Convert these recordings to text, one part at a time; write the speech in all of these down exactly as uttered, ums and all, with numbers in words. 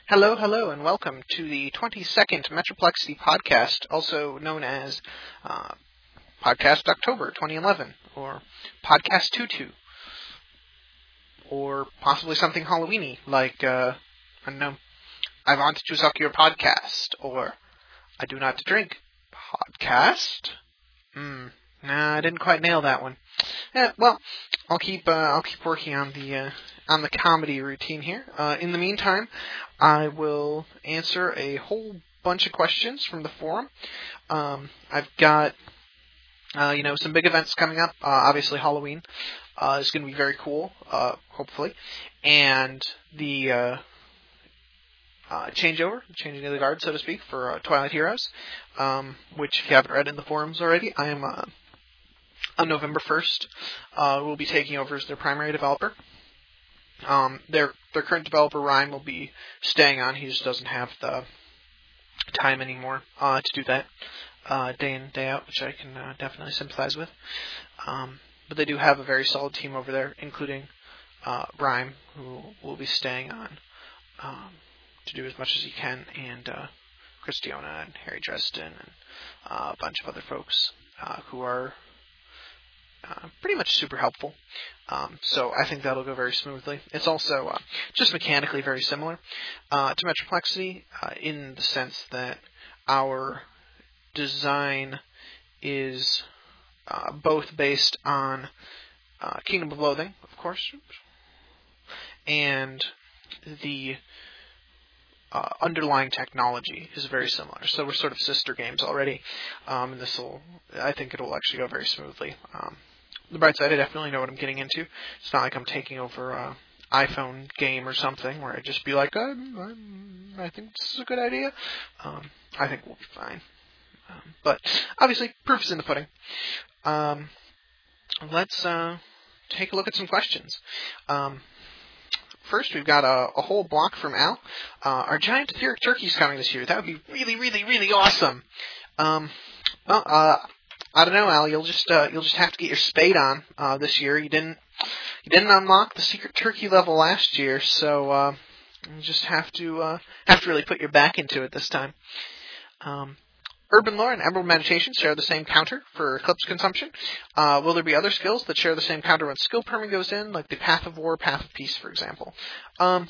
Hello, hello, and welcome to the twenty-second Metroplexity podcast, also known as uh, Podcast October twenty eleven, or Podcast Tutu, or possibly something Halloweeny, like, uh, I don't know, I want to suck your podcast, or I do not drink podcast. Hmm, nah, I didn't quite nail that one. Yeah, well, I'll keep uh, I'll keep working on the uh, on the comedy routine here. Uh, in the meantime, I will answer a whole bunch of questions from the forum. Um, I've got uh, you know some big events coming up. Uh, obviously, Halloween uh, is going to be very cool. Uh, hopefully, and the uh, uh, changeover, changing of the guard, so to speak, for uh, Twilight Heroes, um, which if you haven't read in the forums already, I am. Uh, On November first, uh, we'll be taking over as their primary developer. Um, their their current developer, Ryan, will be staying on. He just doesn't have the time anymore uh, to do that uh, day in, day out, which I can uh, definitely sympathize with. Um, but they do have a very solid team over there, including uh, Ryan, who will be staying on um, to do as much as he can, and uh, Christiana and Harry Dresden and uh, a bunch of other folks uh, who are Uh, pretty much super helpful. Um, so I think that'll go very smoothly. It's also uh, just mechanically very similar uh, to Metroplexity uh, in the sense that our design is uh, both based on uh, Kingdom of Loathing, of course, and the uh, underlying technology is very similar. So we're sort of sister games already, um, and this will, I think it'll actually go very smoothly. Um, The bright side, I definitely know what I'm getting into. It's not like I'm taking over an iPhone game or something where I'd just be like, I'm, I'm, I think this is a good idea. Um, I think we'll be fine. Um, but obviously, proof is in the pudding. Um, let's uh, take a look at some questions. Um, first, we've got a, a whole block from Al. Uh, are giant etheric turkeys coming this year? That would be really, really, really awesome. Um, well, uh... I don't know, Al. You'll just uh, you'll just have to get your spade on uh, this year. You didn't you didn't unlock the secret turkey level last year, so uh, you just have to uh, have to really put your back into it this time. Um, Urban Lore and Emerald Meditation share the same counter for Eclipse consumption. Uh, will there be other skills that share the same counter when skill perming goes in, like the Path of War, Path of Peace, for example? Um,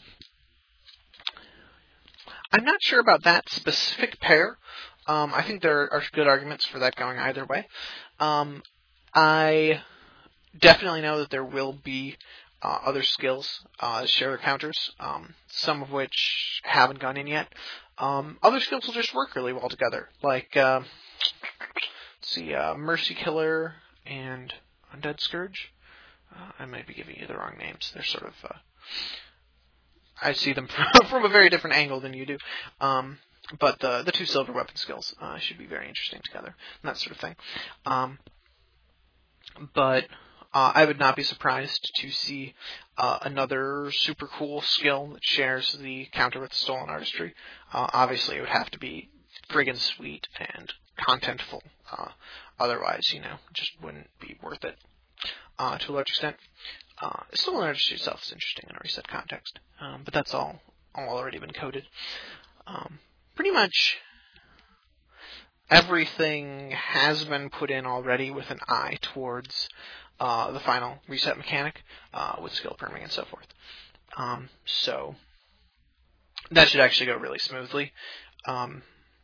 I'm not sure about that specific pair. Um, I think there are good arguments for that going either way. Um, I definitely know that there will be uh, other skills uh, that share their counters, um, some of which haven't gone in yet. Um, other skills will just work really well together, like uh, let's see, uh, Mercy Killer and Undead Scourge. Uh, I might be giving you the wrong names. They're sort of uh, I see them from a very different angle than you do. Um, But the the two silver weapon skills uh, should be very interesting together, and that sort of thing. Um, but uh, I would not be surprised to see uh, another super cool skill that shares the counter with the Stolen Artistry. Uh, obviously, it would have to be friggin' sweet and contentful. Uh, otherwise, you know, just wouldn't be worth it uh, to a large extent. Uh, Stolen Artistry itself is interesting in a reset context, um, but that's all, all already been coded. Um, Pretty much everything has been put in already with an eye towards uh, the final reset mechanic uh, with skill perming and so forth. Um, so that should actually go really smoothly. Um,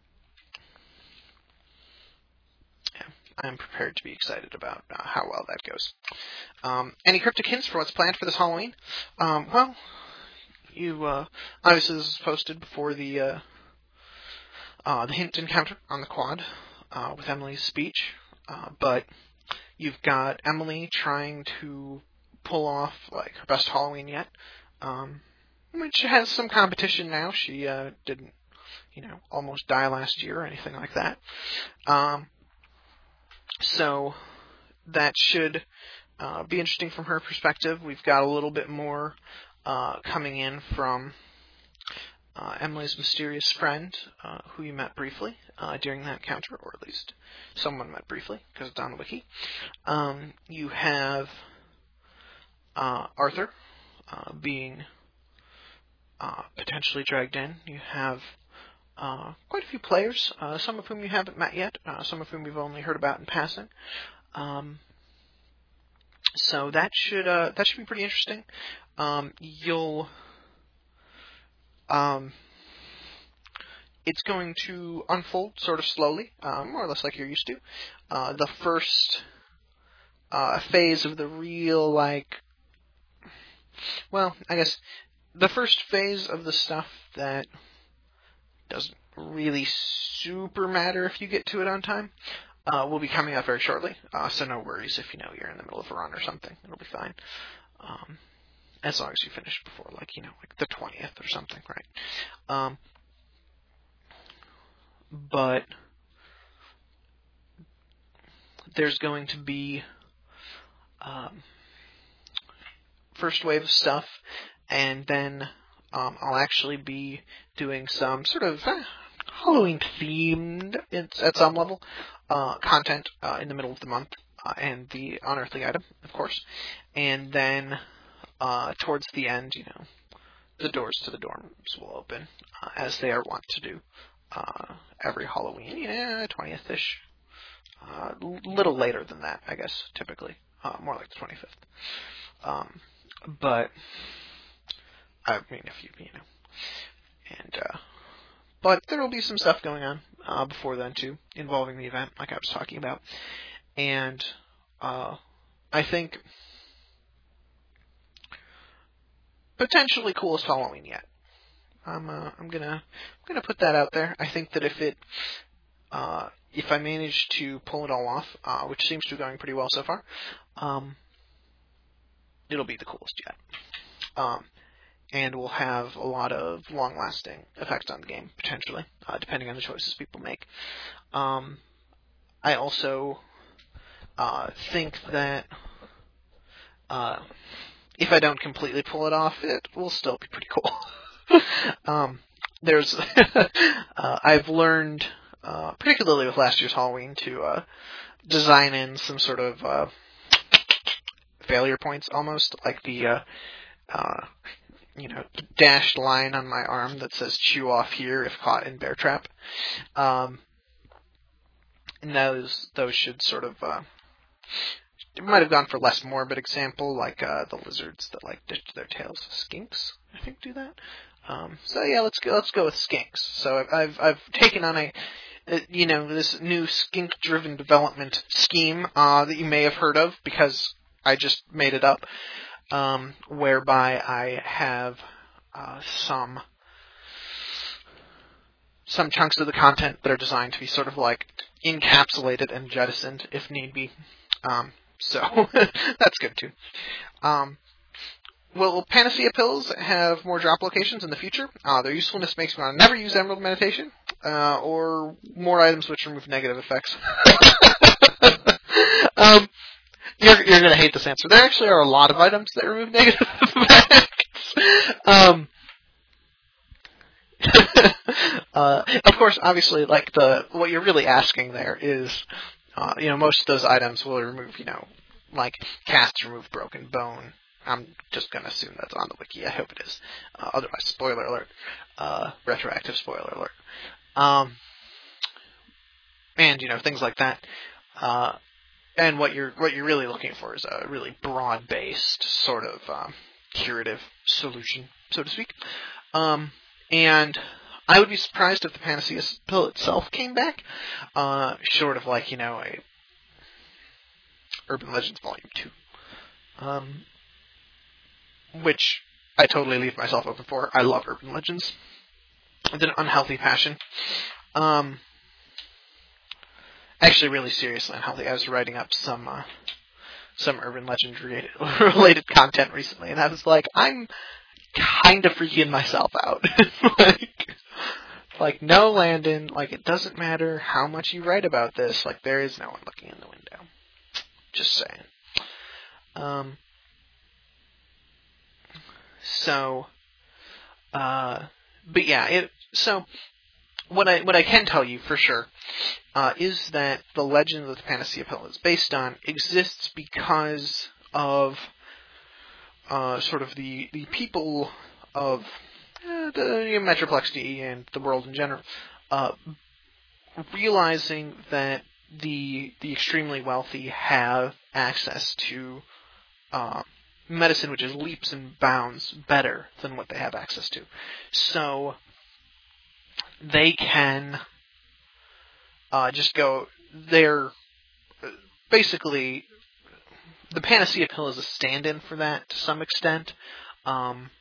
yeah, I'm prepared to be excited about uh, how well that goes. Um, any cryptic hints for what's planned for this Halloween? Um, well, you uh, obviously this was posted before the uh, Uh, the hint encounter on the quad uh, with Emily's speech, uh, but you've got Emily trying to pull off like her best Halloween yet, um, which has some competition now. She uh, didn't, you know, almost die last year or anything like that. Um, so that should uh, be interesting from her perspective. We've got a little bit more uh, coming in from Uh, Emily's mysterious friend, uh, who you met briefly uh, during that encounter, or at least someone met briefly, because it's on the wiki. Um, you have uh, Arthur uh, being uh, potentially dragged in. You have uh, quite a few players, uh, some of whom you haven't met yet, uh, some of whom you've only heard about in passing. Um, so that should uh, that should be pretty interesting. Um, you'll um, it's going to unfold sort of slowly, uh, more or less like you're used to. Uh, the first uh, phase of the real, like, well, I guess the first phase of the stuff that doesn't really super matter if you get to it on time uh, will be coming up very shortly. Uh, so no worries if you know you're in the middle of a run or something. It'll be fine. Um, as long as you finish before, like, you know, like the twentieth or something, right? Um, but there's going to be um, first wave of stuff, and then um, I'll actually be doing some sort of uh, Halloween-themed, at some level, uh, content uh, in the middle of the month, uh, and the Unearthly item, of course. And then uh, towards the end, you know, the doors to the dorms will open, uh, as they are wont to do uh, every Halloween, yeah, twentieth-ish. A uh, little later than that, I guess, typically. Uh, more like the twenty-fifth. Um, but, I mean, if you, you know, and, uh, but there will be some stuff going on, uh, before then, too, involving the event, like I was talking about. And, uh, I think, potentially coolest Halloween yet. I'm, uh, I'm gonna, I'm gonna put that out there. I think that if it, uh, if I manage to pull it all off, uh, which seems to be going pretty well so far, um, it'll be the coolest yet. Um, and will have a lot of long-lasting effects on the game, potentially, uh, depending on the choices people make. Um, I also uh, think that uh, if I don't completely pull it off, it will still be pretty cool. um, there's, uh, I've learned, uh, particularly with last year's Halloween, to uh, design in some sort of uh, failure points, almost, like the, uh, uh, you know, dashed line on my arm that says "chew off here if caught in bear trap." Um, and those those should sort of, uh, it might have gone for less morbid example, like uh, the lizards that like ditch their tails. Skinks, I think, do that. Um, so yeah, let's go. Let's go with skinks. So I've I've taken on a, you know, this new skink-driven development scheme uh, that you may have heard of because I just made it up, um, whereby I have uh, some some chunks of the content that are designed to be sort of like encapsulated and jettisoned if need be. Um, so that's good too. Um, will Panacea pills have more drop locations in the future? Uh, their usefulness makes me want to never use Emerald Meditation, uh, or more items which remove negative effects. um, you're you're going to hate this answer. There actually are a lot of items that remove negative effects. um, uh, of course, obviously, like the what you're really asking there is, uh, you know, most of those items will remove, you know, like casts remove broken bone. I'm just going to assume that's on the wiki. I hope it is. Uh, otherwise, spoiler alert. Uh, retroactive spoiler alert. Um, and, you know, things like that. Uh, and what you're what you're really looking for is a really broad-based sort of um, curative solution, so to speak. Um, and I would be surprised if the Panacea pill itself came back, uh, short of, like, you know, a Urban Legends Volume two. Um, which I totally leave myself open for. I love Urban Legends. It's an unhealthy passion. Um, actually, really seriously unhealthy. I was writing up some uh, some Urban Legend related, related content recently, and I was like, I'm kind of freaking myself out. like, like, no, Landon, like, it doesn't matter how much you write about this. Like, there is no one looking in the window. Just saying. Um... So, uh, but yeah, it, so, what I, what I can tell you for sure, uh, is that the legend that the Panacea pill is based on exists because of, uh, sort of the, the people of uh, the you know, Metroplex D E and the world in general, uh, realizing that the the extremely wealthy have access to uh, medicine which is leaps and bounds better than what they have access to. So they can uh, just go, they're basically, the panacea pill is a stand-in for that to some extent, um,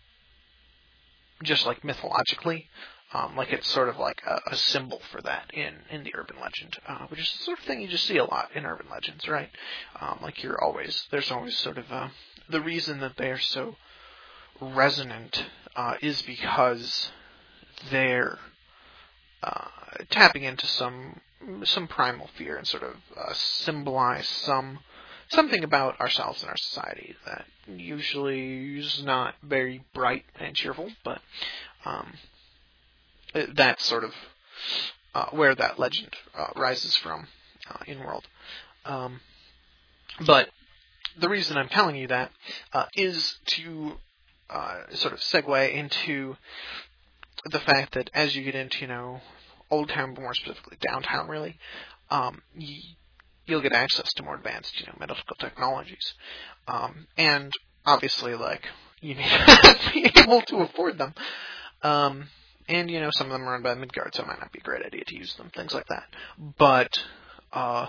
just like mythologically. Um, like it's sort of like a, a symbol for that in, in the urban legend, uh, which is the sort of thing you just see a lot in urban legends, right? Um, like you're always, there's always sort of a, the reason that they're so resonant uh, is because they're uh, tapping into some some primal fear and sort of uh, symbolize some something about ourselves and our society that usually is not very bright and cheerful, but um, that's sort of uh, where that legend uh, rises from uh, in world. Um, but the reason I'm telling you that uh, is to uh, sort of segue into the fact that as you get into, you know, Old Town, but more specifically downtown, really, um, y- you'll get access to more advanced, you know, medical technologies, um, and obviously, like, you need to be able to afford them. Um, and you know, some of them are run by Midgard, so it might not be a great idea to use them, things like that. But, uh,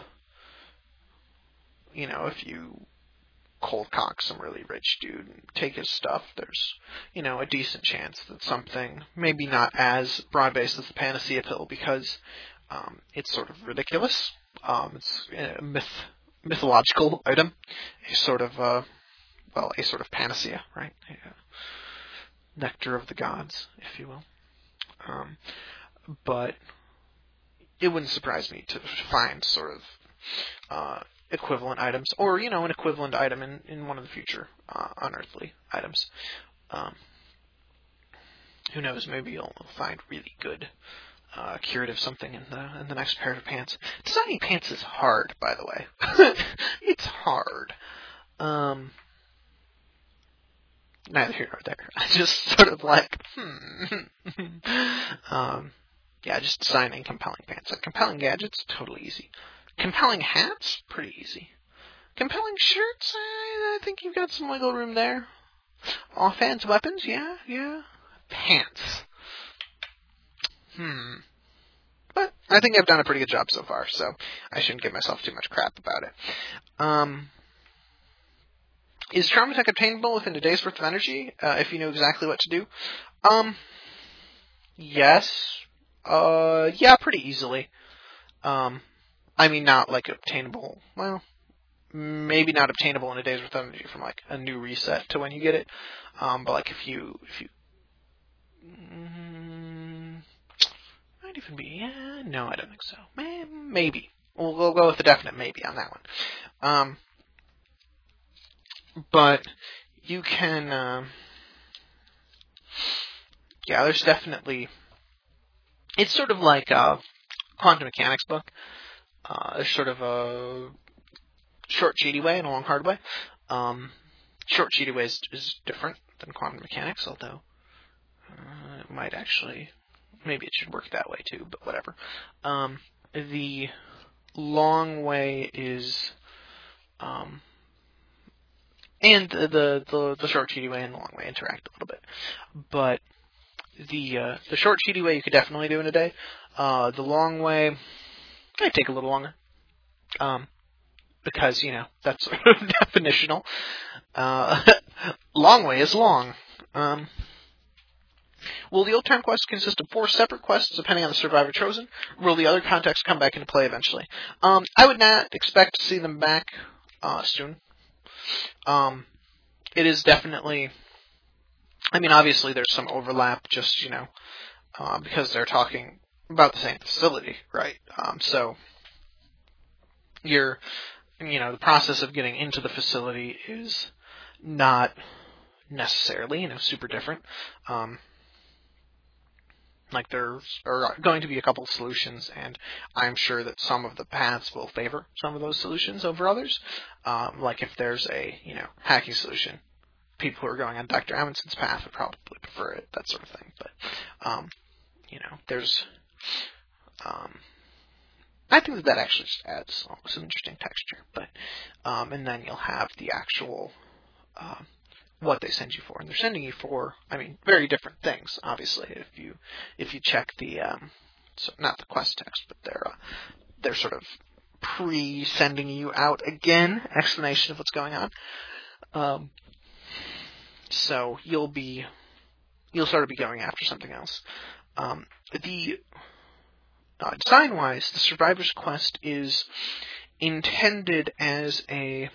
you know, if you cold cock some really rich dude and take his stuff, there's, you know, a decent chance that something, maybe not as broad-based as the panacea pill, because um, it's sort of ridiculous. Um, it's a myth, mythological item, a sort of, uh, well, a sort of panacea, right? A, uh, nectar of the gods, if you will. Um, but it wouldn't surprise me to find sort of uh, equivalent items, or, you know, an equivalent item in, in one of the future uh, unearthly items. Um, who knows, maybe you'll find really good uh, curative something in the in the next pair of pants. Designing pants is hard, by the way. It's hard. Um, neither here nor there. I just sort of like, hmm. um, yeah, just designing compelling pants. Like, compelling gadgets, totally easy. Compelling hats, pretty easy. Compelling shirts, I, I think you've got some wiggle room there. Offhand weapons, yeah, yeah. Pants. Hmm. But I think I've done a pretty good job so far, so I shouldn't give myself too much crap about it. Um, is Traumatech obtainable within a day's worth of energy, uh, if you know exactly what to do? Um, yes. Uh, yeah, pretty easily. Um, I mean, not like obtainable, well, maybe not obtainable in a day's worth of energy from like a new reset to when you get it. Um, but like if you, if you, mm, might even be, yeah, no, I don't think so. Maybe. We'll, we'll go with a definite maybe on that one. Um, but you can, uh, yeah, there's definitely, it's sort of like a quantum mechanics book. Uh, there's sort of a short, cheaty way and a long, hard way. Um, short, cheaty way is, is different than quantum mechanics, although uh, it might actually, maybe it should work that way too, but whatever. Um, the long way is, um, and the, the, the short, cheaty way and the long way interact a little bit. But the uh, the short, cheaty way you could definitely do in a day. Uh, the long way might take a little longer. Um, because, you know, that's sort of definitional. Uh, long way is long. Um, will the Old Town quest consist of four separate quests depending on the survivor chosen? Or will the other contexts come back into play eventually? Um, I would not expect to see them back uh, soon. Um, it is definitely, I mean, obviously there's some overlap just, you know, uh, because they're talking about the same facility, right? Um, so you're, you know, the process of getting into the facility is not necessarily, you know, super different. Um, like there are going to be a couple solutions, and I'm sure that some of the paths will favor some of those solutions over others. Um, like if there's a, you know, hacking solution, people who are going on Doctor Amundsen's path would probably prefer it, that sort of thing. But, um, you know, there's, um, I think that that actually just adds some interesting texture. But, um, and then you'll have the actual, uh, what they send you for, and they're sending you for, I mean, very different things. Obviously, if you if you check the, um, so not the quest text, but they're uh, they're sort of pre-sending you out again explanation of what's going on. Um, so you'll be you'll sort of be going after something else. Um, the uh, design-wise, the Survivor's Quest is intended as a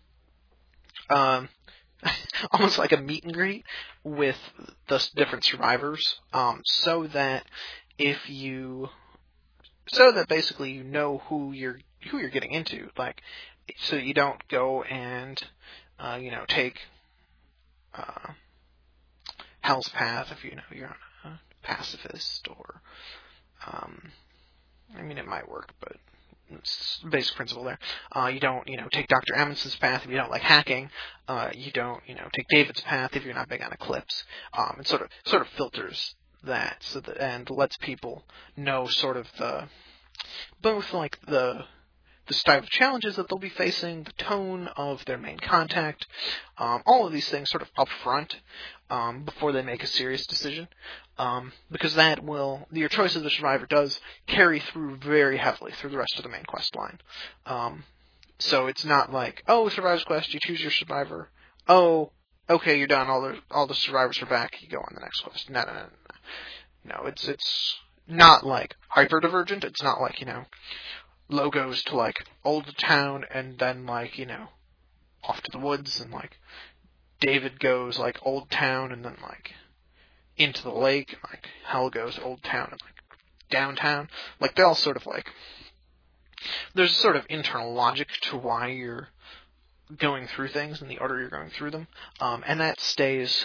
um, almost like a meet and greet with the different survivors, um, so that if you, so that basically you know who you're who you're getting into, like, so you don't go and uh, you know take uh, Hell's Path if you know you're on a pacifist, or um, I mean it might work, but it's the basic principle there. Uh, you don't, you know, take Doctor Amundsen's path if you don't like hacking. Uh, you don't, you know, take David's path if you're not big on Eclipse. Um, it sort of sort of filters that, so that and lets people know sort of the both like the the style of challenges that they'll be facing, the tone of their main contact, um, all of these things sort of up front um, before they make a serious decision, um, because that will, your choice of the survivor does carry through very heavily through the rest of the main quest line. Um, so it's not like, oh, Survivor's Quest, you choose your survivor, oh, okay, you're done, all the all the survivors are back, you go on the next quest. No, no, no, no. No, it's, it's not like hyper-divergent, it's not like, you know, logos to, like, Old Town, and then, like, you know, off to the woods, and, like, David goes, like, Old Town, and then, like, into the lake, and, like, Hell goes Old Town, and, like, downtown. Like, they all sort of, like, there's sort of internal logic to why you're going through things and the order you're going through them, um, and that stays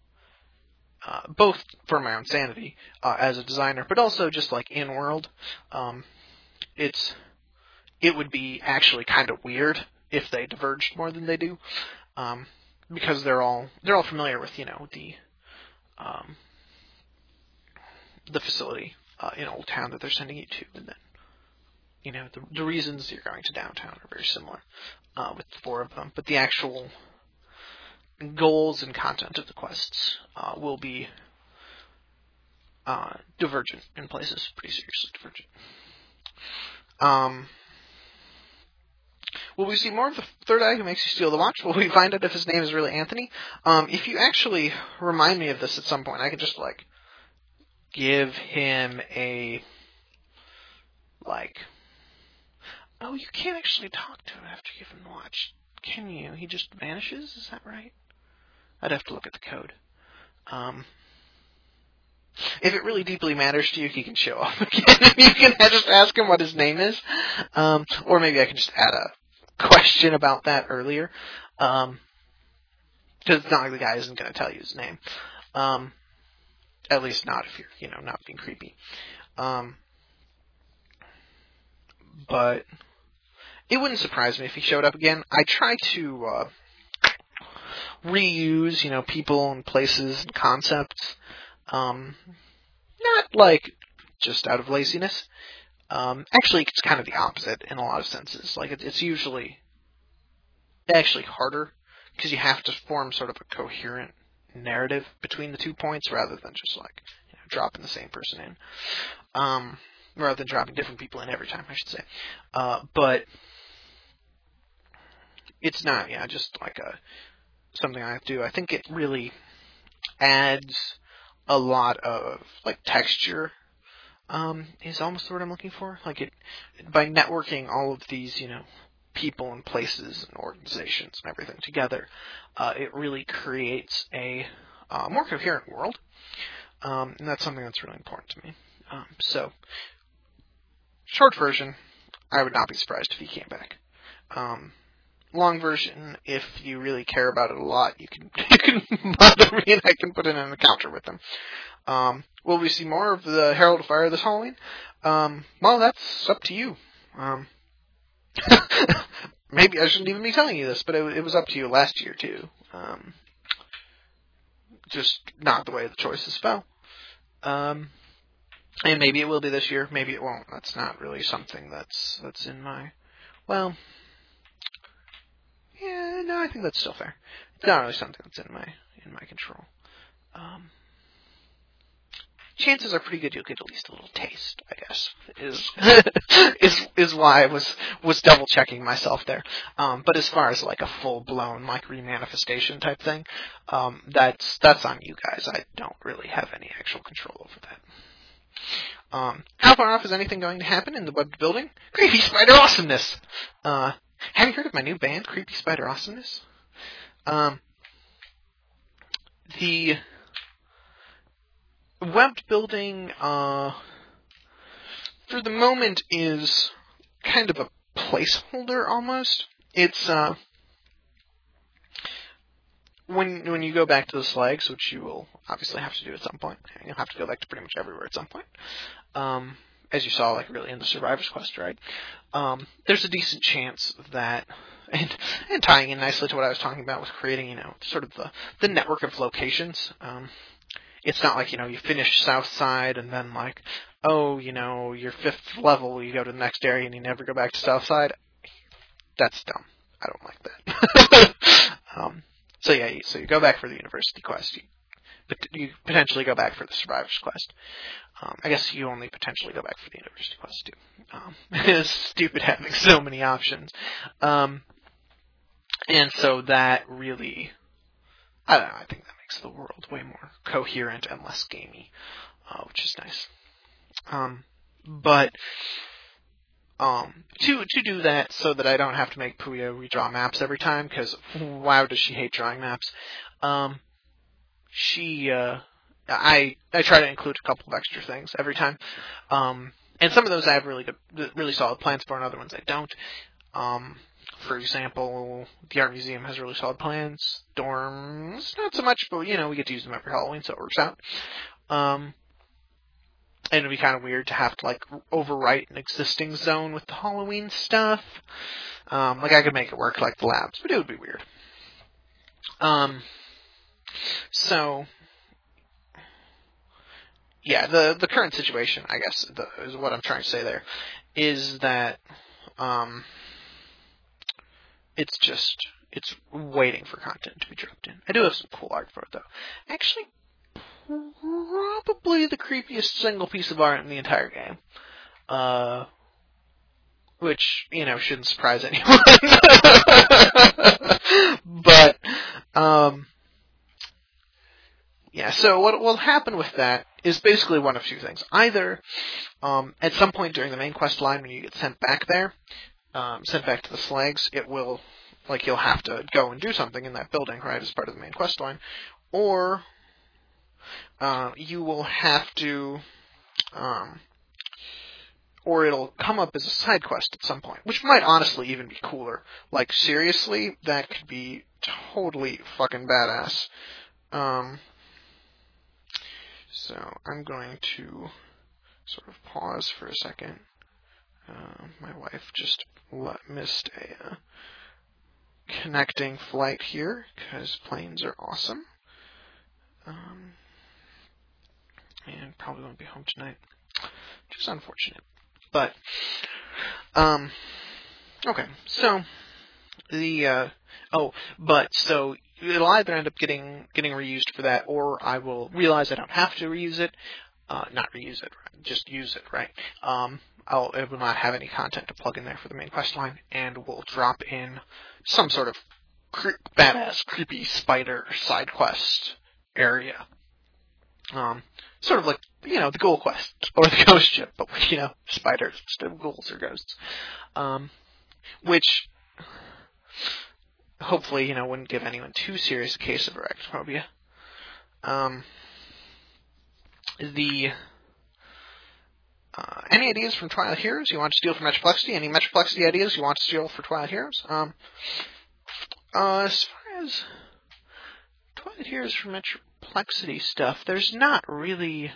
uh, both for my own sanity uh, as a designer, but also just, like, in-world. Um, it's... It would be actually kind of weird if they diverged more than they do, um, because they're all they're all familiar with, you know, the um, the facility uh, in Old Town that they're sending you to, and then, you know, the, the reasons you're going to downtown are very similar uh, with the four of them, but the actual goals and content of the quests uh, will be uh, divergent in places, pretty seriously divergent. Um. Will we see more of the third guy who makes you steal the watch? Will we find out if his name is really Anthony? Um, if you actually remind me of this at some point, I could just, like, give him a, like, oh, you can't actually talk to him after you give him the watch, can you? He just vanishes? Is that right? I'd have to look at the code. Um, if it really deeply matters to you, he can show up again. You can just ask him what his name is. Um, or maybe I can just add a question about that earlier, um, because it's not like the guy isn't going to tell you his name, um, at least not if you're, you know, not being creepy, um, but it wouldn't surprise me if he showed up again. I try to uh, reuse, you know, people and places and concepts, um, not like just out of laziness. Um, actually, it's kind of the opposite in a lot of senses. Like, it, it's usually actually harder because you have to form sort of a coherent narrative between the two points rather than just, like, you know, dropping the same person in. Um, rather than dropping different people in every time, I should say. Uh, but it's not, yeah, just like a something I have to do. I think it really adds a lot of, like, texture. Um, is almost the word I'm looking for. Like, it, by networking all of these, you know, people and places and organizations and everything together, uh, it really creates a uh, more coherent world. Um, and that's something that's really important to me. Um, so, short version, I would not be surprised if he came back. Um, long version, if you really care about it a lot, you can you can bother me and I can put in an encounter with him. Um, will we see more of the Herald of Fire this Halloween? Um, well, that's up to you. Um, maybe I shouldn't even be telling you this, but it, it was up to you last year, too. Um, just not the way the choices fell. Um, and maybe it will be this year. Maybe it won't. That's not really something that's that's in my. Well, yeah, no, I think that's still fair. It's not really something that's in my in my control. Um, chances are pretty good you'll get at least a little taste, I guess, is is is why I was was double checking myself there. Um, but as far as like a full blown like remanifestation type thing, um, that's that's on you guys. I don't really have any actual control over that. Um, how far off is anything going to happen in the webbed building? Creepy Spider Awesomeness. Uh, have you heard of my new band, Creepy Spider Awesomeness? Um, the webbed building, uh, for the moment, is kind of a placeholder almost. It's uh, when when you go back to the Slags, which you will obviously have to do at some point. You'll have to go back to pretty much everywhere at some point. Um, as you saw, like really in the Survivor's Quest, right? Um, there's a decent chance that, and and tying in nicely to what I was talking about with creating, you know, sort of the the network of locations. Um, It's not like, you know, you finish South Side and then like, oh, you know, your fifth level, you go to the next area and you never go back to South Side. That's dumb. I don't like that. um, so yeah, so you go back for the University Quest. You, but you potentially go back for the Survivor's Quest. Um, I guess you only potentially go back for the University Quest too. Um, it's stupid having so many options. Um, and so that really, I don't know, I think that makes the world way more coherent and less gamey, uh, which is nice. Um, but um, to to do that so that I don't have to make Puyo redraw maps every time, because wow, does she hate drawing maps? Um, she, uh, I I try to include a couple of extra things every time, um, and some of those I have really good, really solid plans for, and other ones I don't. Um, For example, the art museum has really solid plans. Dorms, not so much, but, you know, we get to use them every Halloween, so it works out. Um, and it'd be kind of weird to have to, like, overwrite an existing zone with the Halloween stuff. Um, like, I could make it work like the labs, but it would be weird. Um, so, yeah, the, the current situation, I guess, the, is what I'm trying to say there, is that, um... It's just, it's waiting for content to be dropped in. I do have some cool art for it, though. Actually, probably the creepiest single piece of art in the entire game. Uh, which, you know, shouldn't surprise anyone. But, um, yeah, so what will happen with that is basically one of two things. Either, um, at some point during the main quest line when you get sent back there, Um, sent back to the Slags, it will, like, you'll have to go and do something in that building, right, as part of the main quest line. Or, uh, you will have to, um, or it'll come up as a side quest at some point, which might honestly even be cooler. Like, seriously, that could be totally fucking badass. Um, so, I'm going to sort of pause for a second. Uh, my wife just missed a uh, connecting flight here, because planes are awesome. Um, and probably won't be home tonight. Just unfortunate. But, um, okay, so, the, uh, oh, but, so, it'll either end up getting, getting reused for that, or I will realize I don't have to reuse it, uh, not reuse it, just use it, right? Um, I'll, it will not have any content to plug in there for the main quest line, and we'll drop in some sort of cre- badass, creepy spider side quest area. Um, sort of like, you know, the Ghoul Quest, or the Ghost Ship, but with, you know, spiders instead of ghouls or ghosts. Um, which, hopefully, you know, wouldn't give anyone too serious a case of arachnophobia. Um, the... Uh, any ideas from Twilight Heroes you want to steal from Metroplexity? Any Metroplexity ideas you want to steal for Twilight Heroes? Um, uh, as far as Twilight Heroes from Metroplexity stuff, there's not really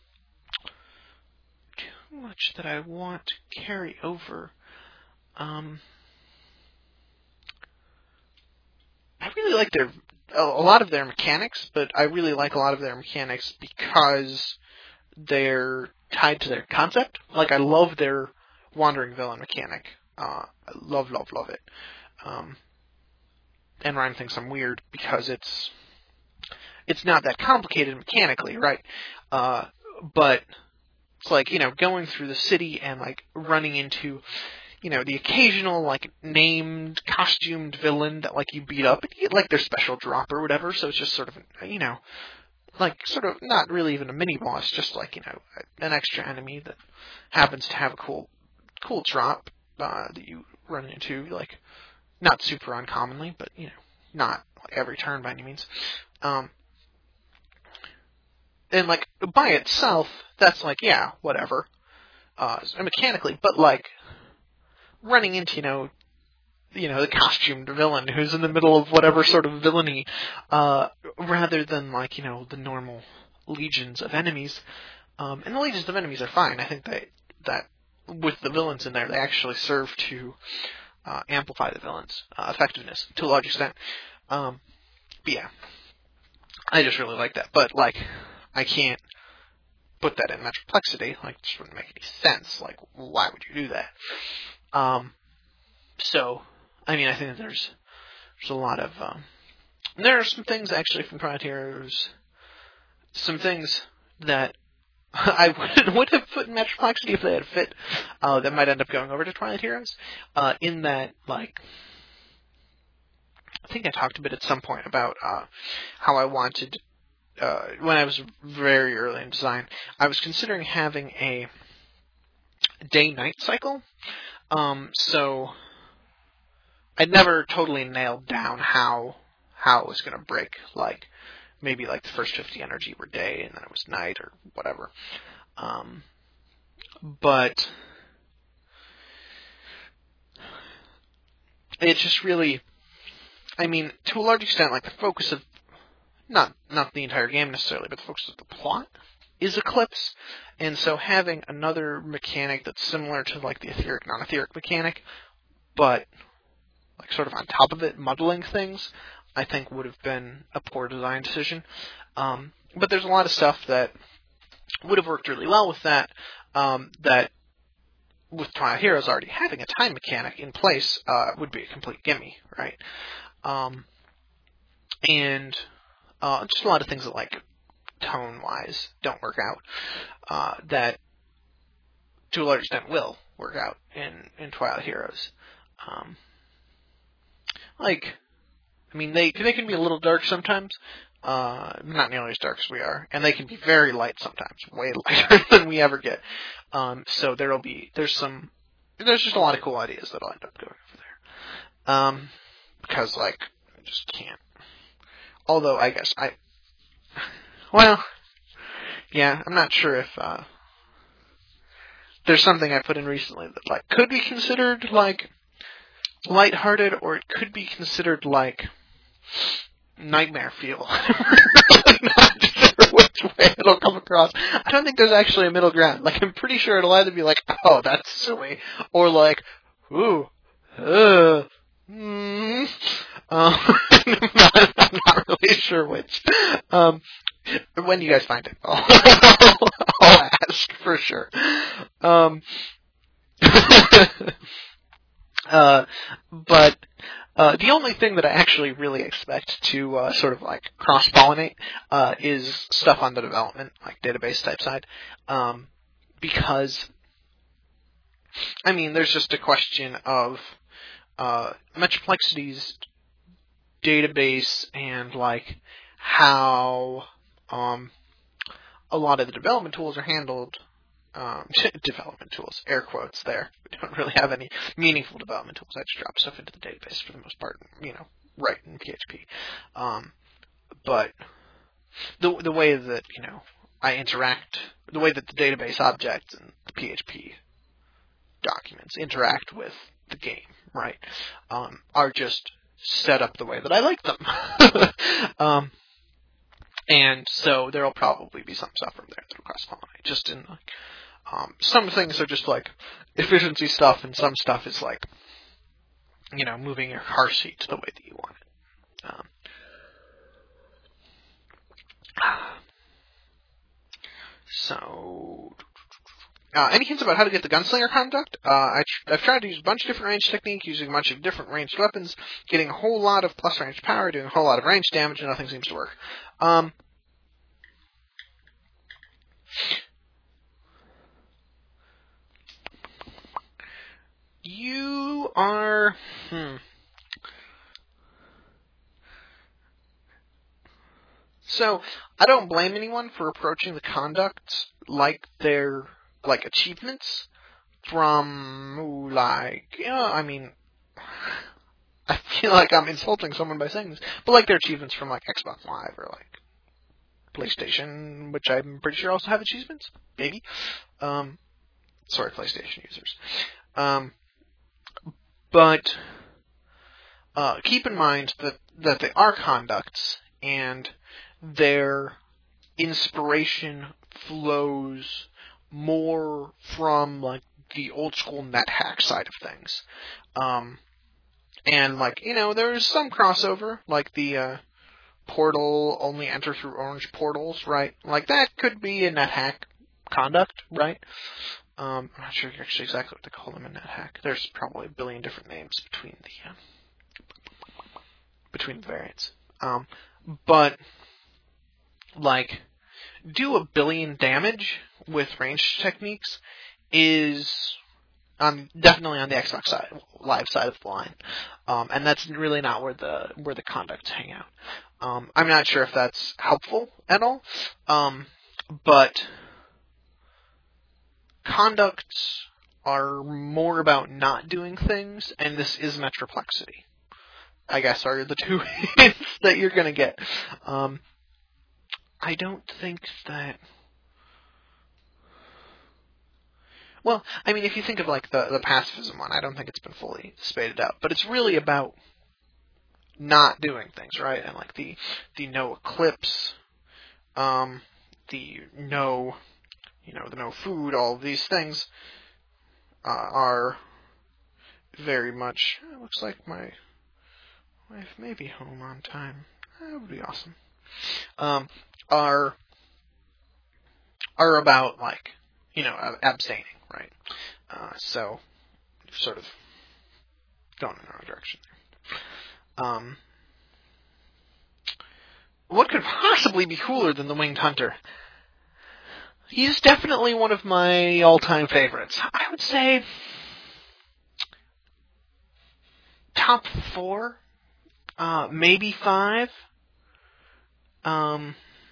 too much that I want to carry over. Um, I really like their a, a lot of their mechanics, but I really like a lot of their mechanics because they're tied to their concept. Like, I love their wandering villain mechanic. Uh, I love, love, love it. Um, and Ryan thinks I'm weird because it's it's not that complicated mechanically, right? Uh, but it's like, you know, going through the city and, like, running into, you know, the occasional, like, named, costumed villain that, like, you beat up, and you get, like, their special drop or whatever, so it's just sort of, you know, like, sort of, not really even a mini-boss, just, like, you know, an extra enemy that happens to have a cool, cool drop, uh, that you run into, like, not super uncommonly, but, you know, not, like, every turn by any means. Um, and, like, by itself, that's, like, yeah, whatever, uh, mechanically, but, like, running into, you know, you know, the costumed villain who's in the middle of whatever sort of villainy, uh, rather than, like, you know, the normal legions of enemies. Um, and the legions of enemies are fine. I think that, that with the villains in there, they actually serve to uh, amplify the villains' uh, effectiveness to a large extent. Um, but yeah, I just really like that. But, like, I can't put that in Metrolexity. Like, it just wouldn't make any sense. Like, why would you do that? Um, so, I mean, I think that there's, there's a lot of, um, there are some things actually from Twilight Heroes, some things that I would, would have put in Metrolexity if they had fit, uh, that might end up going over to Twilight Heroes, uh, in that, like, I think I talked a bit at some point about, uh, how I wanted, uh, when I was very early in design, I was considering having a day-night cycle. Um, so I'd never totally nailed down how how it was going to break. Like, maybe like the first fifty energy were day, and then it was night, or whatever. Um, but it's just really, I mean, to a large extent, like, the focus of, not not the entire game necessarily, but the focus of the plot is Eclipse, and so having another mechanic that's similar to, like, the etheric, non-etheric mechanic, but, like, sort of on top of it, muddling things, I think would have been a poor design decision. Um, but there's a lot of stuff that would have worked really well with that, um, that, with Twilight Heroes already having a time mechanic in place, uh, would be a complete gimme, right? Um, and, uh, just a lot of things that, like, tone-wise don't work out, uh, that, to a large extent, will work out in, in Twilight Heroes. Um, like, I mean, they, they can be a little dark sometimes, uh, not nearly as dark as we are, and they can be very light sometimes, way lighter than we ever get. Um, so there'll be, there's some, there's just a lot of cool ideas that'll end up going over there. Um, because, like, I just can't. Although, I guess I, well, yeah, I'm not sure if, uh, there's something I put in recently that, like, could be considered, like, lighthearted, or it could be considered, like, nightmare fuel. I'm not sure which way it'll come across. I don't think there's actually a middle ground. Like, I'm pretty sure it'll either be like, oh, that's silly, or like, ooh, uh, mm, um, I'm, not, I'm not really sure which. Um, when you guys find it, I'll, I'll ask for sure. Um, uh, but Uh, the only thing that I actually really expect to uh, sort of, like, cross-pollinate uh, is stuff on the development, like, database type side, um, because, I mean, there's just a question of uh, Metrolexity's database and, like, how um, a lot of the development tools are handled. Um, development tools, air quotes there. We don't really have any meaningful development tools. I just drop stuff into the database for the most part, you know, right in P H P. Um, but the the way that, you know, I interact, the way that the database objects and the P H P documents interact with the game, right, um, are just set up the way that I like them. um, and so there'll probably be some stuff from there that'll cross-pollinate, just in, like, Um, some things are just, like, efficiency stuff, and some stuff is, like, you know, moving your car seat the way that you want it. Um, So, uh, any hints about how to get the gunslinger conduct? Uh, I tr- I've tried to use a bunch of different range techniques, using a bunch of different ranged weapons, getting a whole lot of plus range power, doing a whole lot of range damage, and nothing seems to work. Um, you are... Hmm. So, I don't blame anyone for approaching the conduct like they're, like, achievements from, ooh, like, you know, I mean, I feel like I'm insulting someone by saying this, but like they're achievements from, like, Xbox Live or, like, PlayStation, which I'm pretty sure also have achievements, maybe. Um, sorry, PlayStation users. Um, but, uh, keep in mind that, that they are conducts, and their inspiration flows more from, like, the old school NetHack side of things. Um, and, like, you know, there's some crossover, like the, uh, portal only enter through orange portals, right? Like, that could be a NetHack conduct, right? Um, I'm not sure actually exactly what to call them in NetHack. There's probably a billion different names between the, uh, between the variants. Um, but, like, do a billion damage with ranged techniques is um, definitely on the Xbox side, Live side of the line, um, and that's really not where the where the conducts hang out. Um, I'm not sure if that's helpful at all, um, but conducts are more about not doing things, and this is Metroplexity, I guess, are the two hints that you're going to get. Um, I don't think that... Well, I mean, if you think of, like, the, the pacifism one, I don't think it's been fully spaded out. But it's really about not doing things, right? And, like, the the no eclipse, um, the no, you know, the no food, all of these things uh, are very much... It looks like my wife may be home on time. That would be awesome. Um, are, are about, like, you know, abstaining, right? Uh, so, sort of going in the wrong direction there. Um, what could possibly be cooler than the Winged Hunter? He's definitely one of my all-time favorites. I would say top four, uh, maybe five. Um,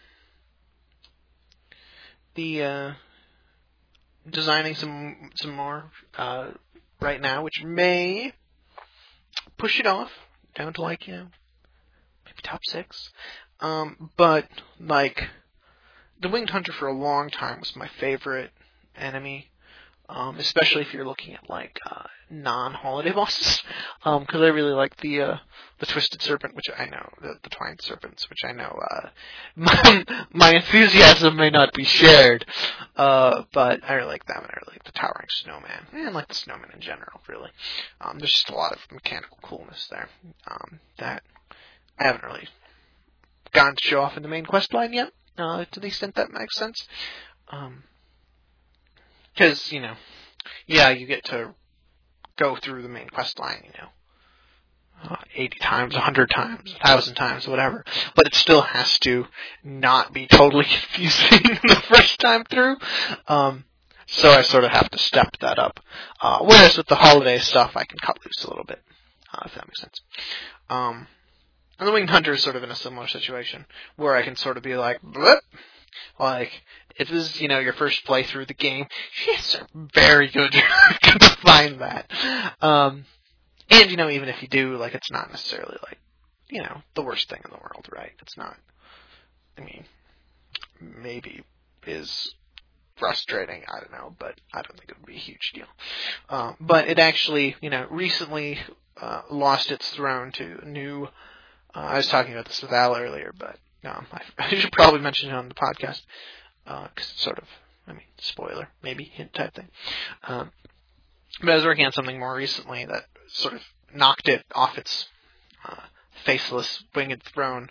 the uh, designing some some more uh, right now, which may push it off down to, like, you know, maybe top six. Um, but, like, the Winged Hunter for a long time was my favorite enemy, um, especially if you're looking at, like, uh, non-holiday bosses, um, because I really like the, uh, the Twisted Serpent, which I know, the, the Twined Serpents, which I know, uh, my, my enthusiasm may not be shared, uh, but I really like them, and I really like the Towering Snowman, and like the Snowman in general, really. Um, there's just a lot of mechanical coolness there, um, that I haven't really gotten to show off in the main quest line yet, uh, to the extent that makes sense. Um, cause, you know, yeah, you get to go through the main quest line, you know, uh, eighty times, one hundred times, one thousand times, whatever, but it still has to not be totally confusing the first time through, um, so I sort of have to step that up. Uh, whereas with the holiday stuff, I can cut loose a little bit, uh, if that makes sense. Um, And the Winged Hunter is sort of in a similar situation, where I can sort of be like, blip. Like, if this is, you know, your first playthrough of the game, chances are very good you're going to find that. Um, and, you know, even if you do, like, it's not necessarily, like, you know, the worst thing in the world, right? It's not, I mean, maybe is frustrating, I don't know, but I don't think it would be a huge deal. Uh, but it actually, you know, recently uh, lost its throne to new... Uh, I was talking about this with Al earlier, but um, I, I should probably mention it on the podcast, because uh, it's sort of, I mean, spoiler, maybe, hint type thing. Um, but I was working on something more recently that sort of knocked it off its uh, faceless, winged throne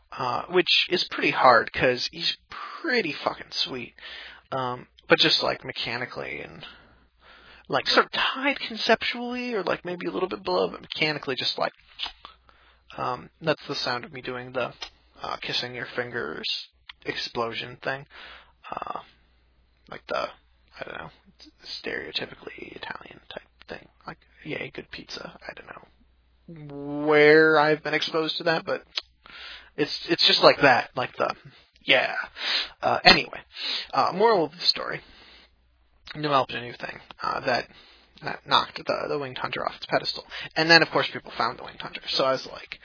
uh, which is pretty hard because he's pretty fucking sweet. Um, but just like mechanically and like sort of tied conceptually, or like maybe a little bit below, but mechanically just like um, that's the sound of me doing the uh, kissing your fingers explosion thing, uh, like the I don't know stereotypically Italian type thing, like yay good pizza. I don't know where I've been exposed to that, but it's it's just like that, like the yeah. Uh, anyway, uh, moral of the story. Developed a new thing uh, that that knocked the the Winged Hunter off its pedestal, and then of course people found the Winged Hunter. So I was like,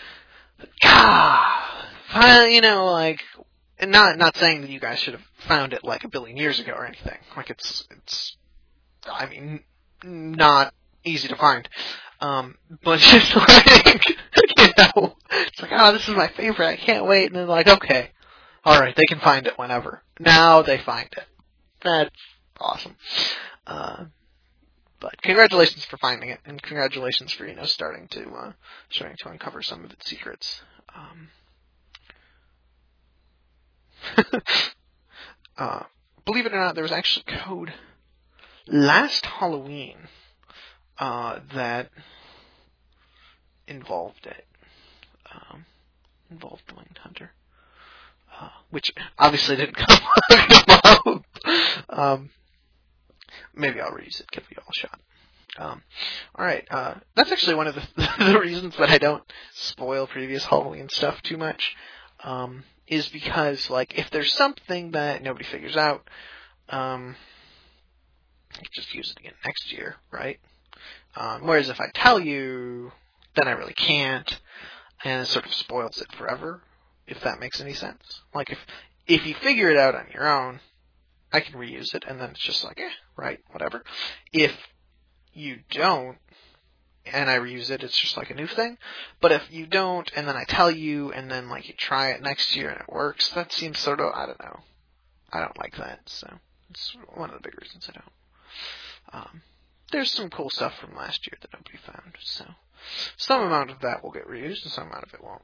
ah, you know, like, and not not saying that you guys should have found it like a billion years ago or anything. Like it's it's, I mean, not easy to find, um, but just like you know, it's like oh, this is my favorite. I can't wait, and then like okay, all right, they can find it whenever. Now they find it. That's awesome. Uh, but congratulations for finding it, and congratulations for, you know, starting to, uh, starting to uncover some of its secrets. Um, uh, believe it or not, there was actually code last Halloween, uh, that involved it. Um, involved the Winged Hunter. Uh, which obviously didn't come up. um, Maybe I'll reuse it, give it all a shot. Um, alright, uh, that's actually one of the, the reasons that I don't spoil previous Halloween stuff too much, um, is because, like, if there's something that nobody figures out, um, I can just use it again next year, right? Um, whereas if I tell you, then I really can't, and it sort of spoils it forever, if that makes any sense. Like, if, if you figure it out on your own, I can reuse it, and then it's just like, eh, right, whatever. If you don't, and I reuse it, it's just like a new thing. But if you don't, and then I tell you, and then like you try it next year and it works, that seems sort of, I don't know. I don't like that, so it's one of the big reasons I don't. Um, there's some cool stuff from last year that nobody found, so some amount of that will get reused, and some amount of it won't.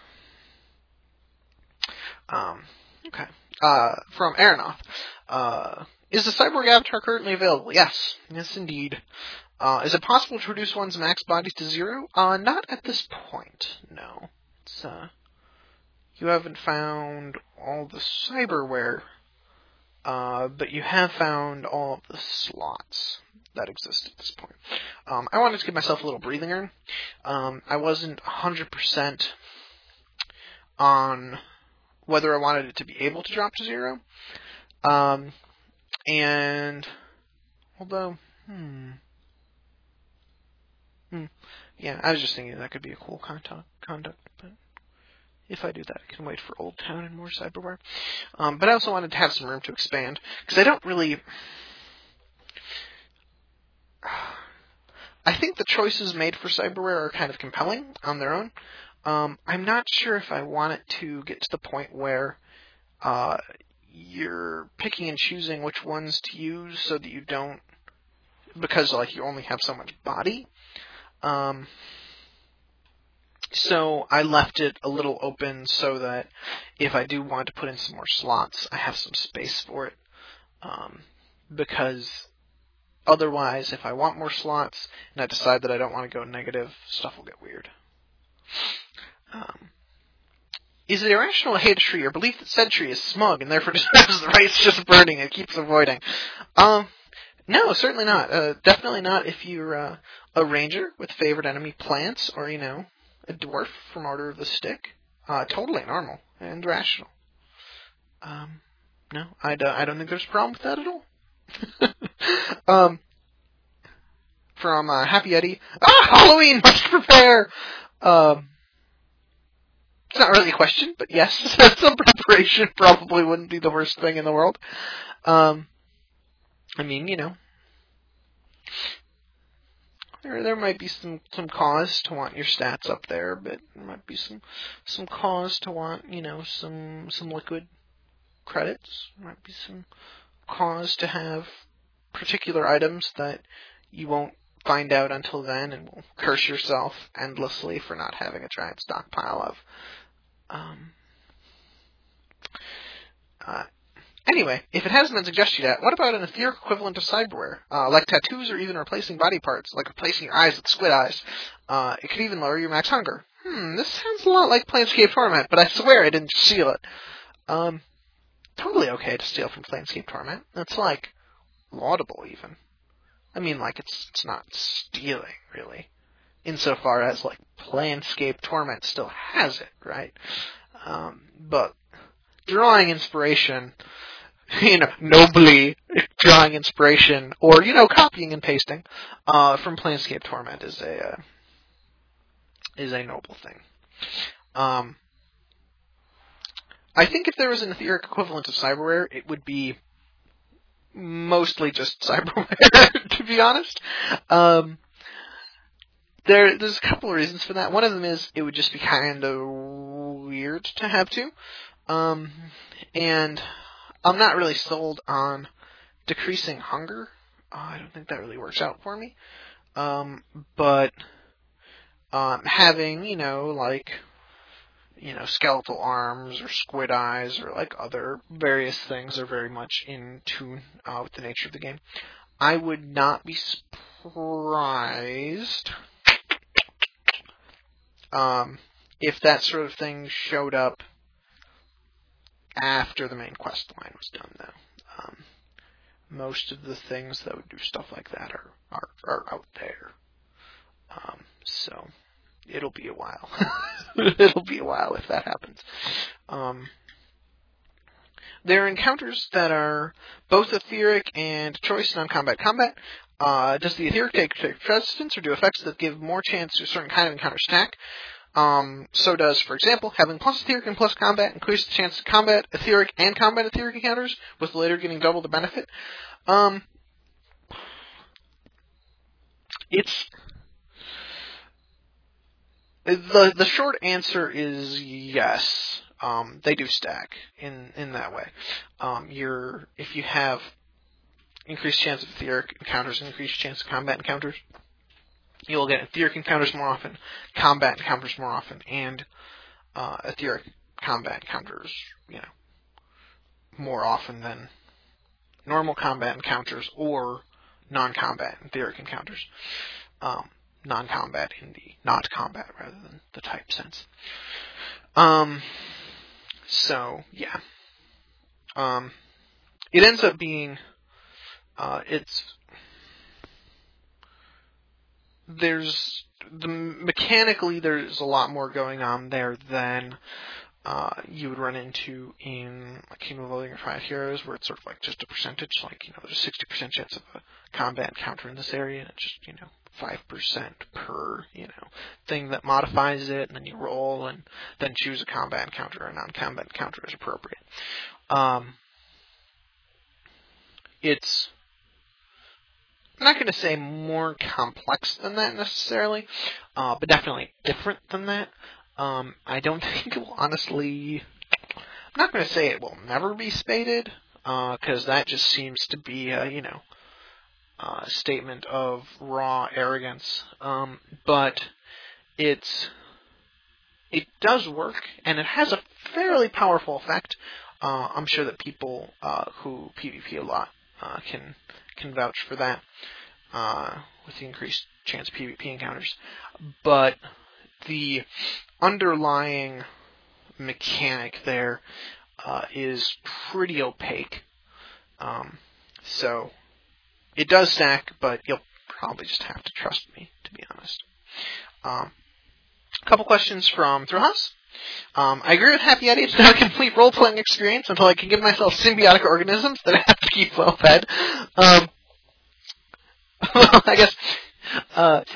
Um, okay. Uh, from Aeronoth. Uh, is the Cyborg Avatar currently available? Yes. Yes, indeed. Uh, is it possible to reduce one's max bodies to zero? Uh, not at this point, no. It's, uh, you haven't found all the cyberware, uh, but you have found all of the slots that exist at this point. Um, I wanted to give myself a little breathing room. Um, I wasn't one hundred percent on whether I wanted it to be able to drop to zero. Um, and, although, hmm, hmm, yeah, I was just thinking that could be a cool conduct, conduct, but if I do that, I can wait for Old Town and more cyberware. Um, but I also wanted to have some room to expand, because I don't really, I think the choices made for cyberware are kind of compelling on their own. Um, I'm not sure if I want it to get to the point where uh, you're picking and choosing which ones to use so that you don't, because like you only have so much body. Um, so I left it a little open so that if I do want to put in some more slots, I have some space for it. Um, because otherwise, if I want more slots and I decide that I don't want to go negative, stuff will get weird. Um, is it irrational to hate a tree or belief that said tree is smug and therefore deserves the rights just burning and keeps avoiding? Um, no, certainly not. Uh, definitely not if you're uh, a ranger with favorite enemy plants or, you know, a dwarf from Order of the Stick. Uh, totally normal and rational. Um, no, I, d- I don't think there's a problem with that at all. um, from uh, Happy Eddie. Ah, Halloween, must prepare! Um, It's not really a question, but yes, some preparation probably wouldn't be the worst thing in the world. Um, I mean, you know, there there might be some, some cause to want your stats up there, but there might be some some cause to want, you know, some some liquid credits. There might be some cause to have particular items that you won't find out until then, and will curse yourself endlessly for not having a giant stockpile of Um, uh, anyway, if it hasn't been suggested yet, what about an etheric equivalent of cyberware? Uh, like tattoos or even replacing body parts, like replacing your eyes with squid eyes. Uh, it could even lower your max hunger. Hmm, this sounds a lot like Planescape Torment, but I swear I didn't steal it. Um, totally okay to steal from Planescape Torment. It's like, laudable even. I mean, like, it's it's not stealing, really. Insofar as, like, Planescape Torment still has it, right? Um, but drawing inspiration, you know, nobly drawing inspiration, or, you know, copying and pasting, uh, from Planescape Torment is a, uh, is a noble thing. Um, I think if there was an etheric equivalent of cyberware, it would be mostly just cyberware, to be honest. Um, there, there's a couple of reasons for that. One of them is it would just be kind of weird to have to. Um, and I'm not really sold on decreasing hunger. Uh, I don't think that really works out for me. Um, but um, having, you know, like, you know, skeletal arms or squid eyes or like other various things are very much in tune uh, with the nature of the game. I would not be surprised um, if that sort of thing showed up after the main quest line was done, though. Um, most of the things that would do stuff like that are, are, are out there. Um, so... It'll be a while. It'll be a while if that happens. Um, there are encounters that are both etheric and choice non-combat combat. Uh, does the etheric take, take precedence or do effects that give more chance to a certain kind of encounter stack? Um, so does, for example, having plus etheric and plus combat increase the chance to combat etheric and combat etheric encounters, with the later getting double the benefit? Um, it's... The the short answer is yes. Um, they do stack in, in that way. Um, you're if you have increased chance of etheric encounters and increased chance of combat encounters, you'll get etheric encounters more often, combat encounters more often, and uh, etheric combat encounters, you know, more often than normal combat encounters or non-combat etheric encounters. Um, non-combat in the not combat rather than the type sense. Um, so, yeah. Um, it ends up being, uh, it's, there's, the, mechanically there's a lot more going on there than, uh, you would run into in, like, Kingdom of Loathing or Five Heroes, where it's sort of like just a percentage, like, you know, there's a sixty percent chance of a combat encounter in this area, and it's just, you know, five percent per, you know, thing that modifies it, and then you roll, and then choose a combat encounter or a non-combat encounter as appropriate. Um, it's, I'm not going to say more complex than that necessarily, uh, but definitely different than that. Um, I don't think it will honestly, I'm not going to say it will never be spaded, because uh, that just seems to be, a, you know, Uh, statement of raw arrogance, um, but it's it does work, and it has a fairly powerful effect. Uh, I'm sure that people uh, who PvP a lot uh, can can vouch for that uh, with the increased chance of PvP encounters. But the underlying mechanic there uh, is pretty opaque. Um, so. It does stack, but you'll probably just have to trust me, to be honest. Um, a couple questions from Throughous. Um, I agree with Happy Eddie. It's not a complete role-playing experience until I can give myself symbiotic organisms that I have to keep well-fed. Um, well, I guess uh,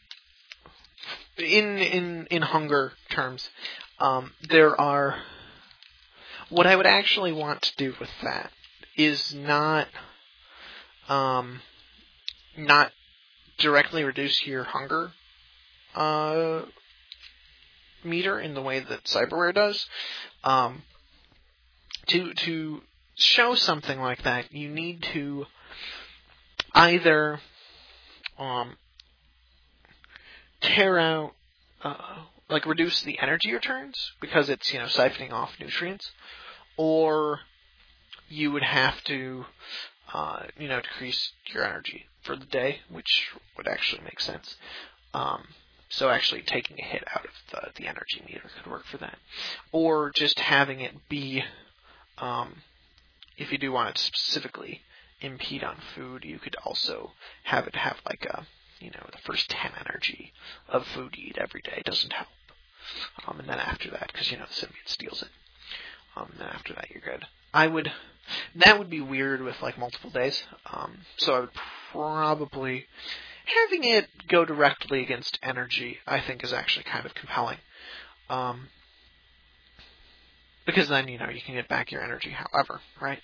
in in in hunger terms, um, there are. What I would actually want to do with that is not. Um, not directly reduce your hunger uh, meter in the way that cyberware does. Um, to to show something like that, you need to either um, tear out uh, like reduce the energy returns because it's, you know, siphoning off nutrients, or you would have to, uh, you know, decrease your energy for the day, which would actually make sense. Um, so actually taking a hit out of the, the energy meter could work for that. Or just having it be, um, if you do want it to specifically impede on food, you could also have it have like a, you know, the first ten energy of food you eat every day doesn't help. Um, and then after that, because, you know, the symbiont steals it. Um, and then after that, you're good. I would, that would be weird with like multiple days. Um, so I would probably, having it go directly against energy, I think is actually kind of compelling. Um, because then, you know, you can get back your energy however, right?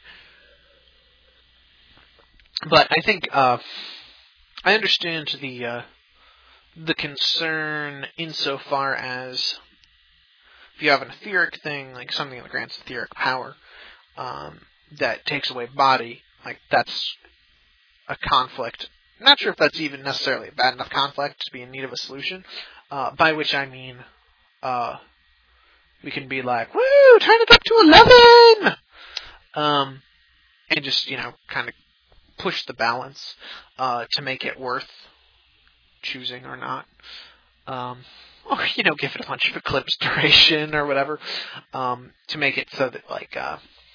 But I think, uh, I understand the, uh, the concern insofar as if you have an etheric thing, like something that grants etheric power, um, that takes away body, like that's a conflict. I'm not sure if that's even necessarily a bad enough conflict to be in need of a solution, uh, by which I mean, uh, we can be like, woo, turn it up to eleven! Um, and just, you know, kind of push the balance, uh, to make it worth choosing or not. Um, or, you know, give it a bunch of eclipse duration or whatever, um, to make it so that, like, uh,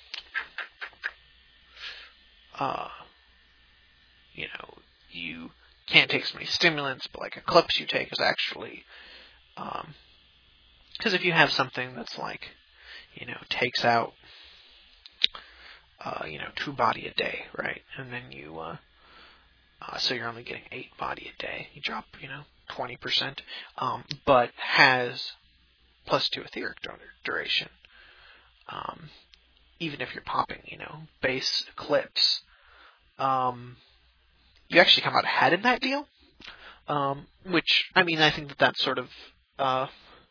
uh, you know, you can't take so many stimulants, but, like, eclipse you take is actually, um, because if you have something that's, like, you know, takes out, uh, you know, two body a day, right, and then you, uh, uh, so you're only getting eight body a day, you drop, you know, twenty percent, um, but has plus two etheric duration. Um, even if you're popping, you know, base eclipse, um, you actually come out ahead in that deal. Um, which, I mean, I think that that's sort of, uh,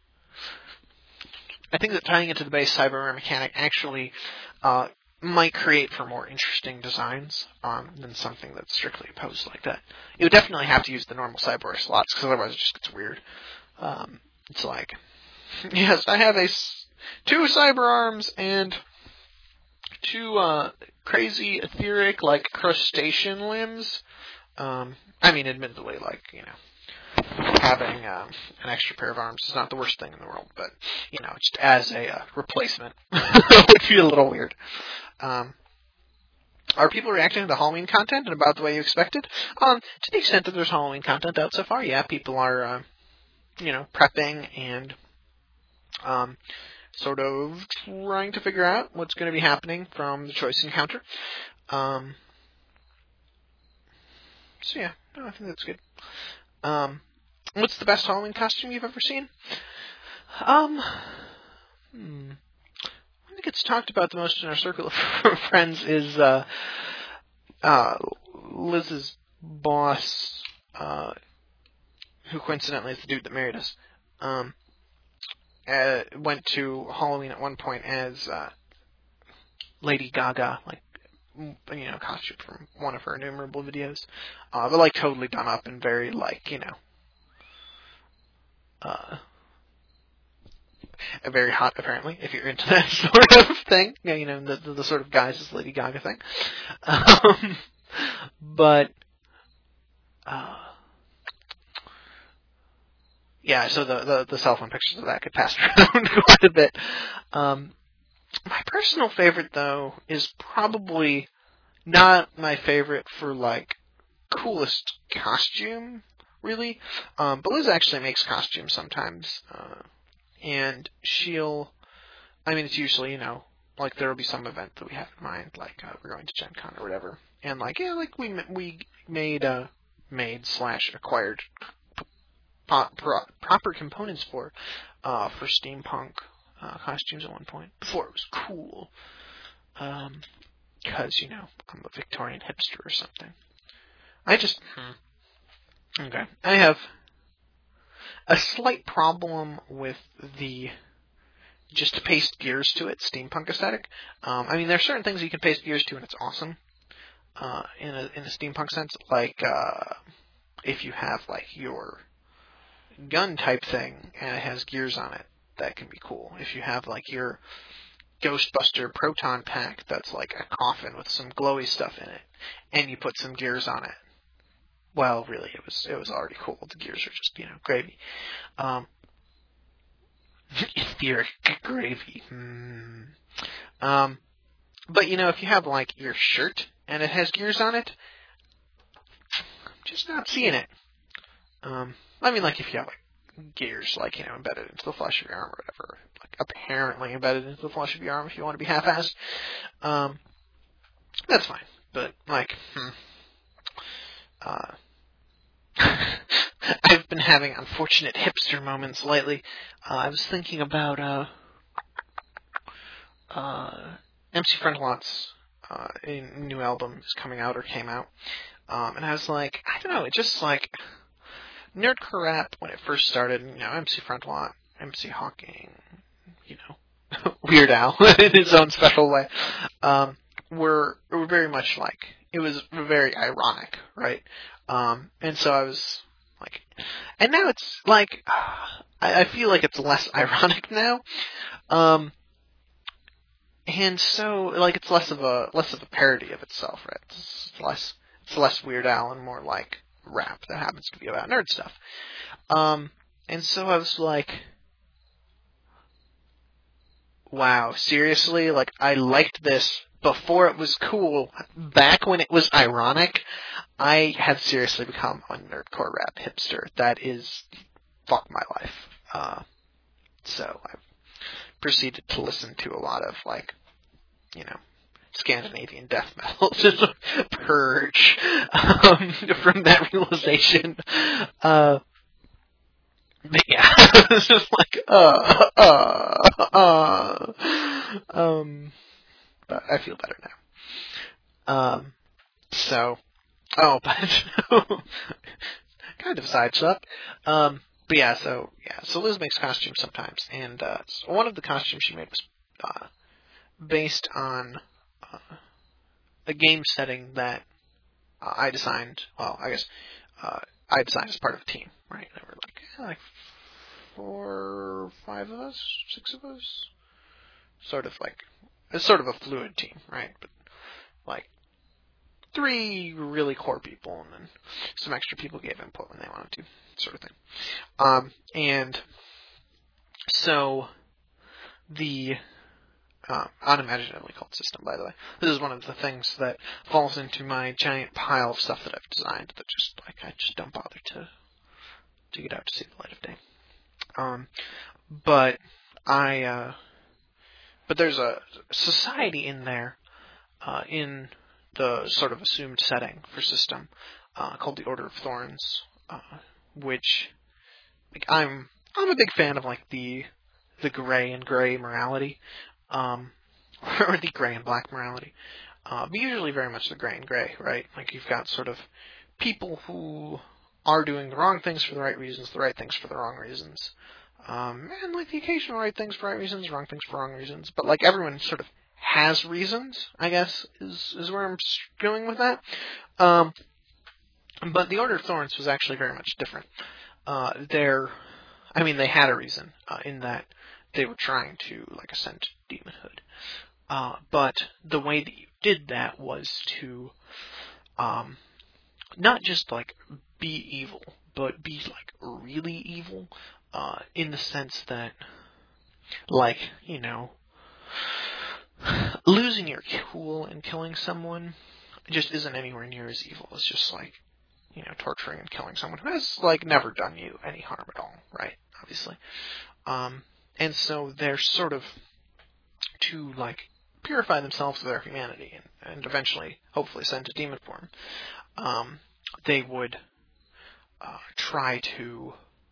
I think that tying it to the base cyber mechanic actually, uh, might create for more interesting designs, um, than something that's strictly opposed like that. You would definitely have to use the normal cyber slots, because otherwise it just gets weird. Um, it's like, yes, I have a, two cyber arms and two, uh, crazy etheric, like, crustacean limbs. Um, I mean, admittedly, like, you know, having, um, an extra pair of arms is not the worst thing in the world, but, you know, just as a, uh, replacement would be a little weird. Um, are people reacting to the Halloween content and about the way you expected? Um, to the extent that there's Halloween content out so far, yeah, people are, uh, you know, prepping and, um, sort of trying to figure out what's going to be happening from the choice encounter. Um, so yeah, no, I think that's good. Um, what's the best Halloween costume you've ever seen? Um, hmm. I think it's talked about the most in our circle of friends is, uh, uh, Liz's boss, uh, who coincidentally is the dude that married us, um, uh, went to Halloween at one point as, uh, Lady Gaga, like, you know, costume from one of her innumerable videos, uh, but, like, totally done up and very, like, you know, uh, very hot, apparently, if you're into that sort of thing, you know, the, the, the sort of guys as Lady Gaga thing, um, but, uh, yeah, so the, the, the cell phone pictures of that could pass around quite a bit. Um, my personal favorite, though, is probably not my favorite for, like, coolest costume, really. Um, but Liz actually makes costumes sometimes. Uh, and she'll, I mean, it's usually, you know, like, there'll be some event that we have in mind, like, uh, we're going to Gen Con or whatever. And, like, yeah, like, we we made, uh, made slash acquired pro- pro- proper components for, uh, for steampunk, uh, costumes at one point. Before it was cool. Um, because, you know, I'm a Victorian hipster or something. I just, hmm. Okay. I have a slight problem with the just paste gears to it, steampunk aesthetic. Um, I mean, there are certain things you can paste gears to and it's awesome, uh, in a, in a steampunk sense. Like, uh, if you have, like, your, gun type thing, and it has gears on it. That can be cool. If you have like your Ghostbuster proton pack that's like a coffin with some glowy stuff in it, and you put some gears on it. Well, really, it was it was already cool. The gears are just, you know, gravy. Um, etheric gravy. Hmm. Um, but, you know, if you have, like, your shirt and it has gears on it, I'm just not seeing it. Um, I mean, like, if you have, like, gears, like, you know, embedded into the flesh of your arm or whatever, like, apparently embedded into the flesh of your arm if you want to be half-assed, um, that's fine. But, like, hmm. Uh, I've been having unfortunate hipster moments lately. Uh, I was thinking about uh, uh, M C Frontalot's uh, new album is coming out or came out, um, and I was like, I don't know, it just like nerdcore rap when it first started. You know, M C Frontalot, M C Hawking, you know, Weird Al in his own special way, um, were were very much like it was very ironic, right? Um, and so I was. Like, and now it's like, uh, I, I feel like it's less ironic now, um, and so like it's less of a less of a parody of itself, right? It's less it's less Weird Al and more like rap that happens to be about nerd stuff. Um, and so I was like, wow, seriously? Like, I liked this before it was cool. Back when it was ironic, I have seriously become a nerdcore rap hipster. That is, fuck my life. Uh, so I've proceeded to listen to a lot of, like, you know, Scandinavian death metal to purge um, from that realization. Uh, but yeah, it's just like, uh, uh, uh, um, but I feel better now. Um, so, oh, but, kind of sidestep. Um, but yeah, so, yeah, so Liz makes costumes sometimes, and, uh, so one of the costumes she made was, uh, based on, uh, a game setting that uh, I designed, well, I guess, uh, I designed as part of a team, right? There were like, yeah, like, four, five of us, six of us, sort of like, it's sort of a fluid team, right? But like three really core people, and then some extra people gave input when they wanted to, sort of thing. Um, and so the uh, unimaginatively called system, by the way, this is one of the things that falls into my giant pile of stuff that I've designed that just like I just don't bother to to get out to see the light of day. Um, but I, uh, but there's a society in there, uh, in the sort of assumed setting for system, uh, called the Order of Thorns, uh, which, like, I'm, I'm a big fan of, like, the, the gray and gray morality, um, or the gray and black morality, uh, but usually very much the gray and gray, right? Like, you've got sort of people who are doing the wrong things for the right reasons, the right things for the wrong reasons. Um, and, like, the occasional right things for right reasons, wrong things for wrong reasons. But, like, everyone sort of has reasons, I guess, is, is where I'm going with that. Um, but the Order of Thorns was actually very much different. Uh, they're, I mean, they had a reason, uh, in that they were trying to, like, ascend to demonhood. Uh, but the way that you did that was to, um, not just, like, be evil, but be, like, really evil, uh, in the sense that, like, you know, losing your cool and killing someone just isn't anywhere near as evil as just, like, you know, torturing and killing someone who has, like, never done you any harm at all, right? Obviously. Um, and so they're sort of to, like, purify themselves of their humanity and, and eventually, hopefully, send to demon form. Um, they would uh, try to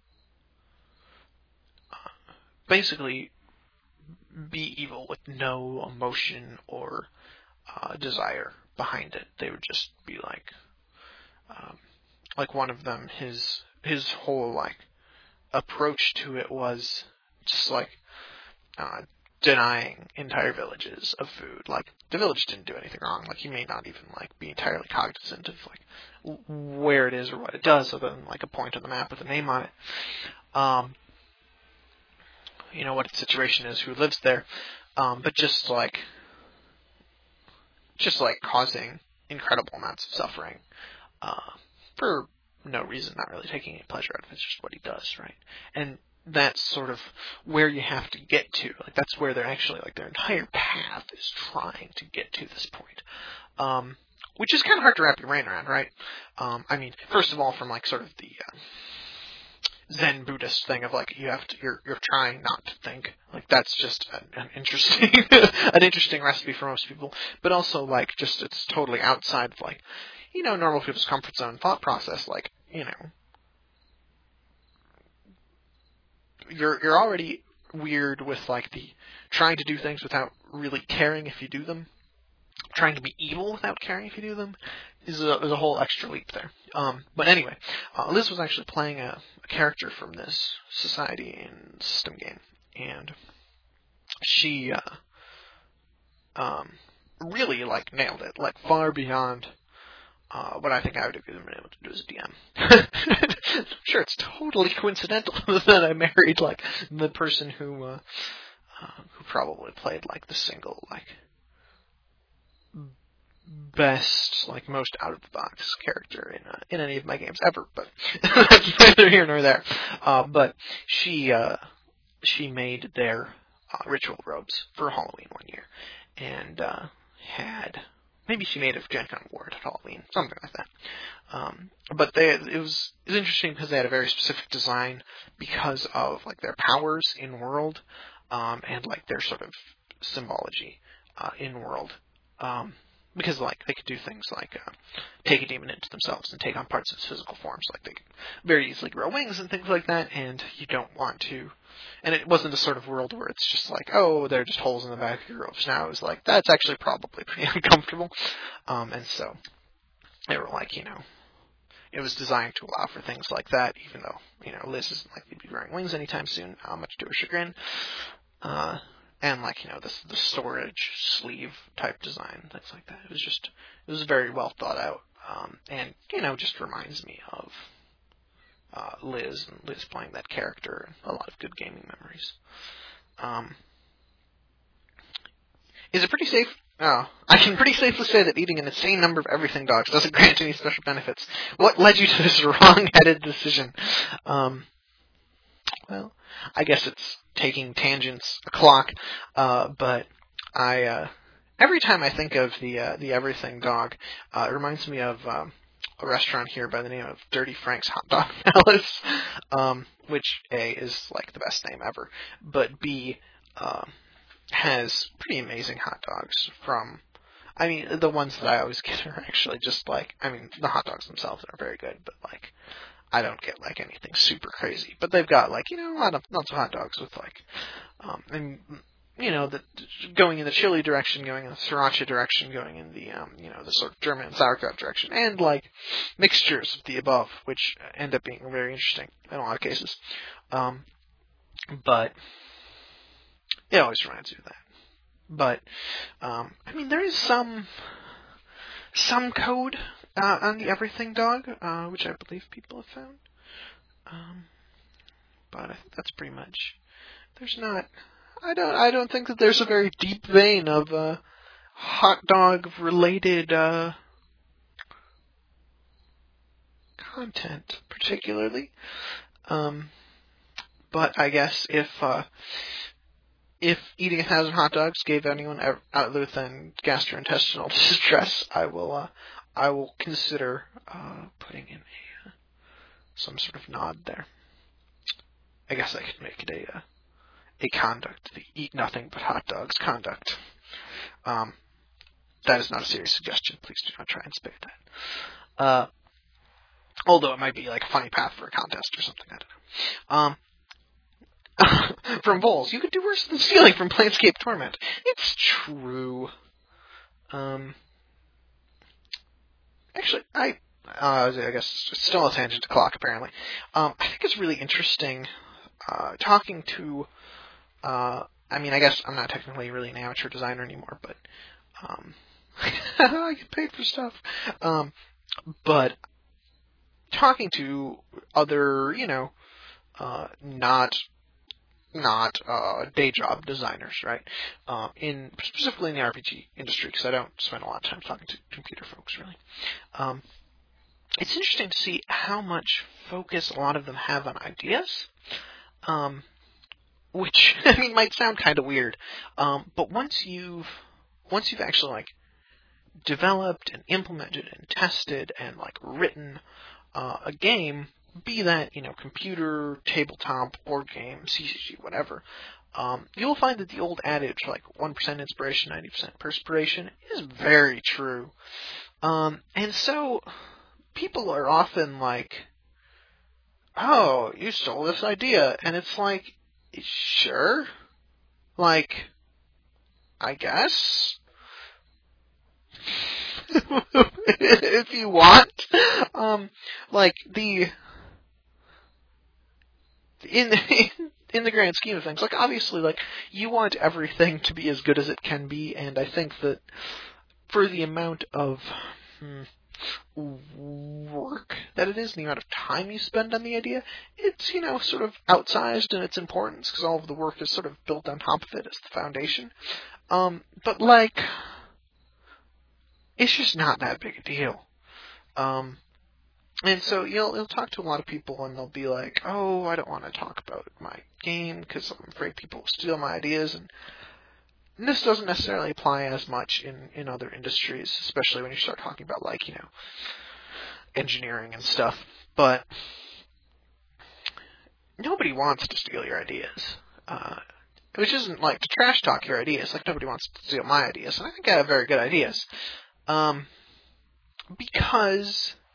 uh, basically be evil with no emotion or uh, desire behind it. They would just be like, um, like one of them, his his whole like approach to it was just like uh, denying entire villages of food. Like, the village didn't do anything wrong. Like, you may not even, like, be entirely cognizant of, like, w- where it is or what it does, other than, like, a point on the map with a name on it. Um, you know, what its situation is, who lives there. Um, but just, like, just, like, causing incredible amounts of suffering, uh, for no reason, not really taking any pleasure out of it. It's just what he does, right? And that's sort of where you have to get to. Like, that's where they're actually, like, their entire path is trying to get to this point. Um, which is kind of hard to wrap your brain around, right? Um, I mean, first of all, from, like, sort of the uh, Zen Buddhist thing of, like, you have to, you're, you're trying not to think. Like, that's just an, an interesting, an interesting recipe for most people. But also, like, just, it's totally outside of, like, you know, normal people's comfort zone thought process. Like, you know, you're, you're already weird with, like, the trying to do things without really caring if you do them. Trying to be evil without caring if you do them is a, is a whole extra leap there. Um, but anyway, uh, Liz was actually playing a, a character from this society and system game, and she uh, um, really, like, nailed it, like, far beyond uh, what I think I would have been able to do as a D M. I'm sure it's totally coincidental that I married, like, the person who uh, uh, who probably played, like, the single, like, best, like, most out-of-the-box character in uh, in any of my games ever, but that's neither here nor there. Uh, but she uh, she made their uh, ritual robes for Halloween one year, and uh, had maybe she made a Gen Con award at Halloween, something like that. Um, but they it was it was interesting because they had a very specific design because of, like, their powers in world, um, and, like, their sort of symbology uh, in world. Um, Because, like, they could do things like uh, take a demon into themselves and take on parts of its physical forms. Like, they could very easily grow wings and things like that, and you don't want to. And it wasn't a sort of world where it's just like, oh, they're just holes in the back of your ropes. Now it was like, that's actually probably pretty uncomfortable. Um, and so they were like, you know, it was designed to allow for things like that, even though, you know, Liz isn't likely to be growing wings anytime soon, uh, much to her chagrin. Uh, And, like, you know, the, the storage sleeve type design, things like that. It was just, it was very well thought out. Um, and, you know, just reminds me of uh, Liz and Liz playing that character and a lot of good gaming memories. Um, is it pretty safe? Oh, I can pretty safely say that eating an insane number of everything dogs doesn't grant any special benefits. What led you to this wrong-headed decision? Um, well, I guess it's taking tangents o'clock, uh, but I, uh, every time I think of the, uh, the Everything Dog, uh, it reminds me of, um, a restaurant here by the name of Dirty Frank's Hot Dog Palace, um, which A, is, like, the best name ever, but B, uh, has pretty amazing hot dogs from, I mean, the ones that I always get are actually just, like, I mean, the hot dogs themselves are very good, but, like, I don't get, like, anything super crazy, but they've got, like, you know, a lot of, lots of hot dogs with, like, um, and, you know, the, going in the chili direction, going in the sriracha direction, going in the, um, you know, the sort of German and sauerkraut direction, and, like, mixtures of the above, which end up being very interesting in a lot of cases. Um, but it always reminds you of that. But, um, I mean, there is some, some code Uh, on the Everything Dog, uh, which I believe people have found. Um, but I think that's pretty much. There's not. I don't. I don't think that there's a very deep vein of uh, hot dog related uh, content, particularly. Um, but I guess if uh, if eating a thousand hot dogs gave anyone ever, other than gastrointestinal distress, I will. Uh, I will consider uh, putting in a, uh, some sort of nod there. I guess I could make it a uh, a conduct, the eat nothing but hot dogs conduct. Um, that is not a serious suggestion. Please do not try and spare that. Uh, although it might be like a funny path for a contest or something. I don't know. Um, from Vols, you could do worse than stealing from Planescape Torment. It's true. Um. Actually, I, uh, I guess it's still a tangent to clock, apparently. Um, I think it's really interesting, uh, talking to, uh, I mean, I guess I'm not technically really an amateur designer anymore, but um, I get paid for stuff. Um, but talking to other, you know, uh, not not uh, day job designers, right? Um, in specifically in the R P G industry, because I don't spend a lot of time talking to computer folks, really. Um, it's interesting to see how much focus a lot of them have on ideas, um, which I mean might sound kind of weird, um, but once you've once you've actually like developed and implemented and tested and like written uh, a game, be that, you know, computer, tabletop, board game, C C G, whatever, um, you'll find that the old adage, like one percent inspiration, ninety percent perspiration, is very true. Um, and so people are often like, oh, you stole this idea. And it's like, sure. Like, I guess. If you want. Um, like, the... In the, in the grand scheme of things, like, obviously, like, you want everything to be as good as it can be, and I think that for the amount of hmm, work that it is, and the amount of time you spend on the idea, it's, you know, sort of outsized in its importance, because all of the work is sort of built on top of it as the foundation. Um, but, like, it's just not that big a deal. Um, And so you'll you'll talk to a lot of people, and they'll be like, "Oh, I don't want to talk about my game because I'm afraid people will steal my ideas." And this doesn't necessarily apply as much in, in other industries, especially when you start talking about, like, you know, engineering and stuff. But nobody wants to steal your ideas, uh, which isn't like to trash talk your ideas. Like, nobody wants to steal my ideas, and I think I have very good ideas, um, because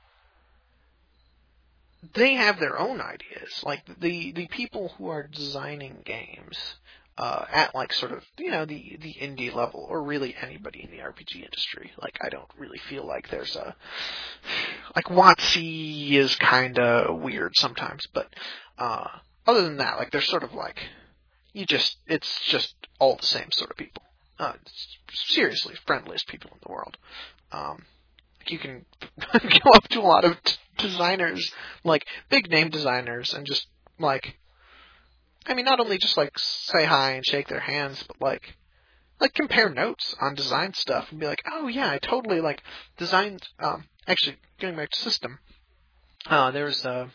they have their own ideas. Like, the, the people who are designing games uh, at, like, sort of, you know, the, the indie level, or really anybody in the R P G industry. Like, I don't really feel like there's a... Like, WotC is kind of weird sometimes, but uh, other than that, like, they're sort of like... You just... It's just all the same sort of people. Uh, seriously, friendliest people in the world. Um... You can go up to a lot of t- designers, like big name designers, and just like, I mean, not only just like say hi and shake their hands, but like, like compare notes on design stuff and be like, oh yeah, I totally like designed. Um, actually, getting back to system, uh, there's a,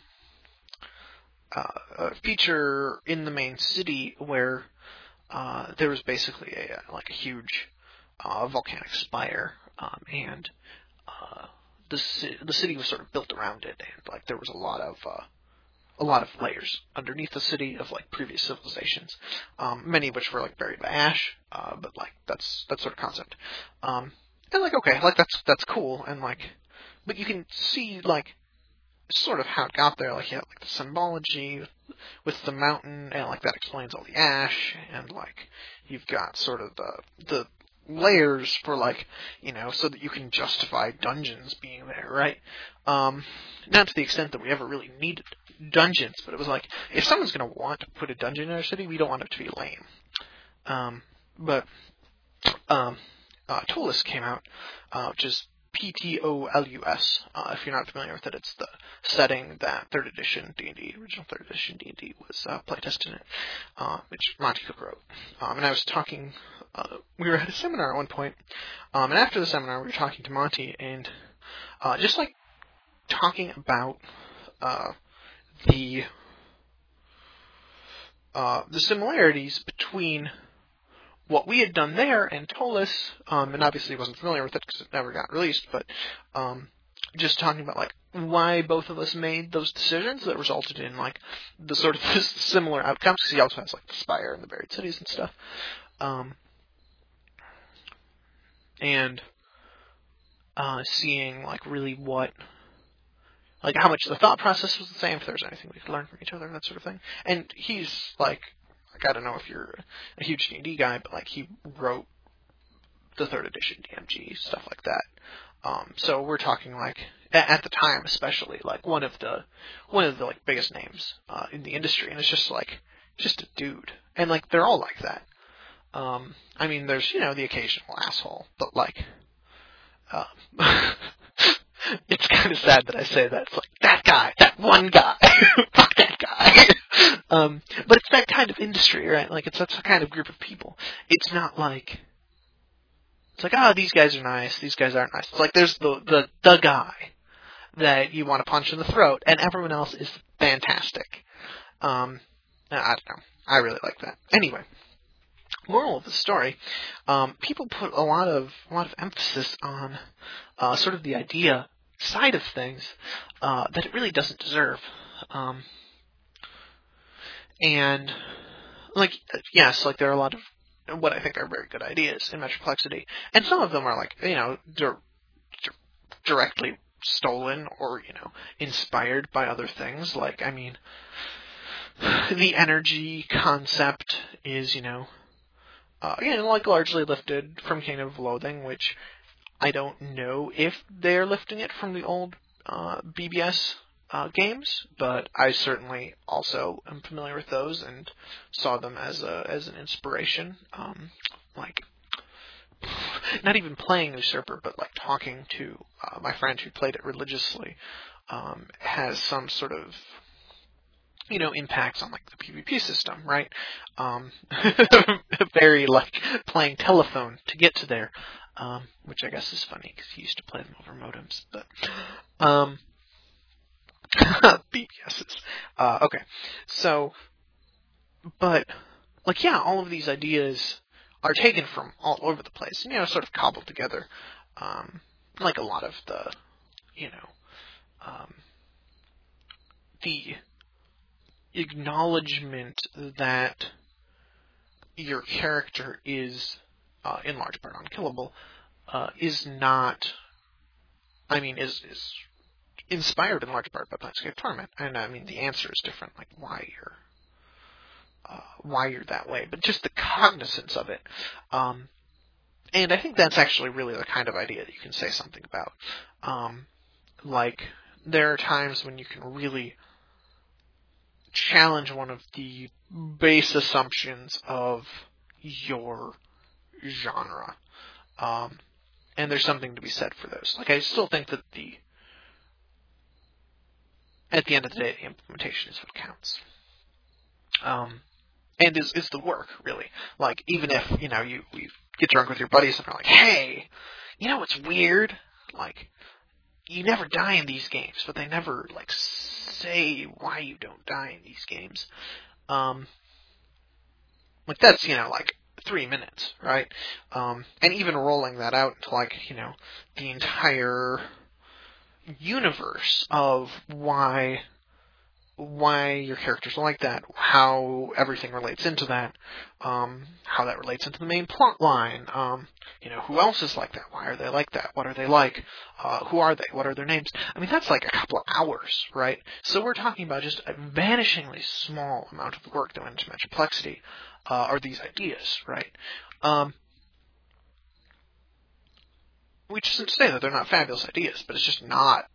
a feature in the main city where uh, there was basically a like a huge uh, volcanic spire, um, and Uh, the the city was sort of built around it, and like there was a lot of uh, a lot of layers underneath the city of like previous civilizations, um, many of which were like buried by ash. Uh, but like that's that sort of concept, um, and like okay, like that's that's cool, and like, but you can see like sort of how it got there. Like you have like the symbology with the mountain, and like that explains all the ash, and like you've got sort of the the layers for like, you know, so that you can justify dungeons being there, right? Um, not to the extent that we ever really needed dungeons, but it was like, if someone's going to want to put a dungeon in our city, we don't want it to be lame. Um, but, um, uh, Ptolus came out, uh, which is P T O L U S. Uh, if you're not familiar with it, it's the setting that third edition D and D, original third edition D and D was uh, playtested in, uh, which Monty Cook wrote. Um, and I was talking, uh, we were at a seminar at one point, um, and after the seminar we were talking to Monty, and uh, just like talking about uh, the uh, the similarities between what we had done there and Ptolus, um, and obviously wasn't familiar with it because it never got released, but um, just talking about like why both of us made those decisions that resulted in like the sort of similar outcomes, because he also has like the Spire and the buried cities and stuff, um, and uh, seeing like really what, like how much the thought process was the same, if there's anything we could learn from each other, that sort of thing. And he's like, like I don't know if you're a huge D and D guy, but like he wrote the third edition D M G, stuff like that. Um, so we're talking like at, at the time, especially like one of the one of the like biggest names uh, in the industry, and it's just like just a dude, and like they're all like that. Um, I mean, there's, you know, the occasional asshole, but, like, um, it's kind of sad that I say that. It's like, that guy, that one guy, fuck that guy. um, but it's that kind of industry, right? Like, it's that kind of group of people. It's not like, it's like, oh, these guys are nice, these guys aren't nice. It's like, there's the, the, the guy that you want to punch in the throat, and everyone else is fantastic. Um, I don't know. I really like that. Anyway. Moral of the story, um, people put a lot of a lot of emphasis on uh, sort of the idea side of things uh, that it really doesn't deserve. Um, and like yes, like there are a lot of what I think are very good ideas in Metroclexity, and some of them are like you know di- di- directly stolen or you know inspired by other things. Like I mean, the energy concept is you know. Uh, you know, like largely lifted from Kingdom of Loathing, which I don't know if they're lifting it from the old uh, B B S uh, games, but I certainly also am familiar with those and saw them as a as an inspiration. Um, like, not even playing Usurper, but like talking to uh, my friend who played it religiously um, has some sort of you know, impacts on, like, the PvP system, right? Um, very, like, playing telephone to get to there, um, which I guess is funny, because he used to play them over modems, but, um, B B Ss. Uh, okay, so, but, like, yeah, all of these ideas are taken from all over the place, and, you know, sort of cobbled together, um, like a lot of the, you know, um, the acknowledgement that your character is, uh, in large part, unkillable, uh, is not, I mean, is is inspired in large part by Planescape Torment. And I mean, the answer is different, like why you're, uh, why you're that way, but just the cognizance of it. Um, and I think that's actually really the kind of idea that you can say something about. Um, like, there are times when you can really challenge one of the base assumptions of your genre. Um, and there's something to be said for those. Like, I still think that the, at the end of the day, the implementation is what counts. Um, and is, is the work, really. Like, even if, you know, you, you get drunk with your buddies and they're like, hey, you know what's weird? Like, you never die in these games, but they never, like, say why you don't die in these games. Um, like, that's, you know, like, three minutes, right? Um, and even rolling that out to, like, you know, the entire universe of why why your characters are like that, how everything relates into that, um, how that relates into the main plot line, um, you know, who else is like that, why are they like that, what are they like, uh, who are they, what are their names, I mean, that's like a couple of hours, right? So we're talking about just a vanishingly small amount of work that went into Metroclexity, uh, are these ideas, right? Um, which isn't to say that they're not fabulous ideas, but it's just not,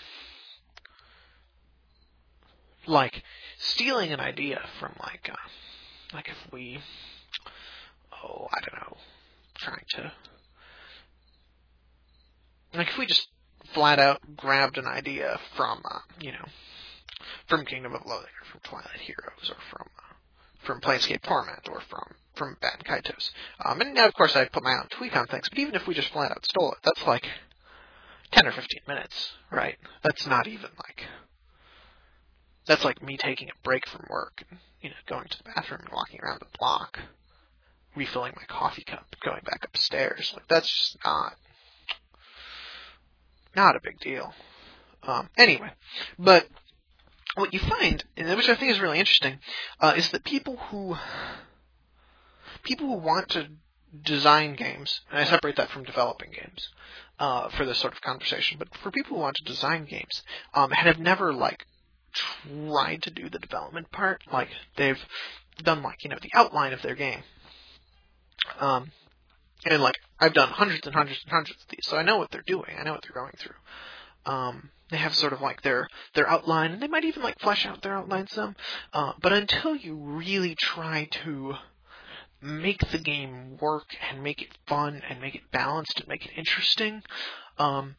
like, stealing an idea from, like, uh, like if we, oh, I don't know, trying to, like if we just flat out grabbed an idea from, uh, you know, from Kingdom of Loathing, or from Twilight Heroes, or from, uh, from Planescape Torment, or from, from Baten Kaitos. Um, and now, of course, I put my own tweak on things, but even if we just flat out stole it, that's like ten or fifteen minutes, right? That's not even like, that's like me taking a break from work and, you know, going to the bathroom and walking around the block, refilling my coffee cup, going back upstairs. Like, that's just not, not a big deal. Um, anyway, but what you find, and which I think is really interesting, uh, is that people who, people who want to design games, and I separate that from developing games, uh, for this sort of conversation, but for people who want to design games, um, and have never, like, tried to do the development part, like, they've done, like, you know, the outline of their game, um, and, like, I've done hundreds and hundreds and hundreds of these, so I know what they're doing, I know what they're going through. Um, they have sort of, like, their, their outline, and they might even, like, flesh out their outline some, uh, but until you really try to make the game work and make it fun and make it balanced and make it interesting, um,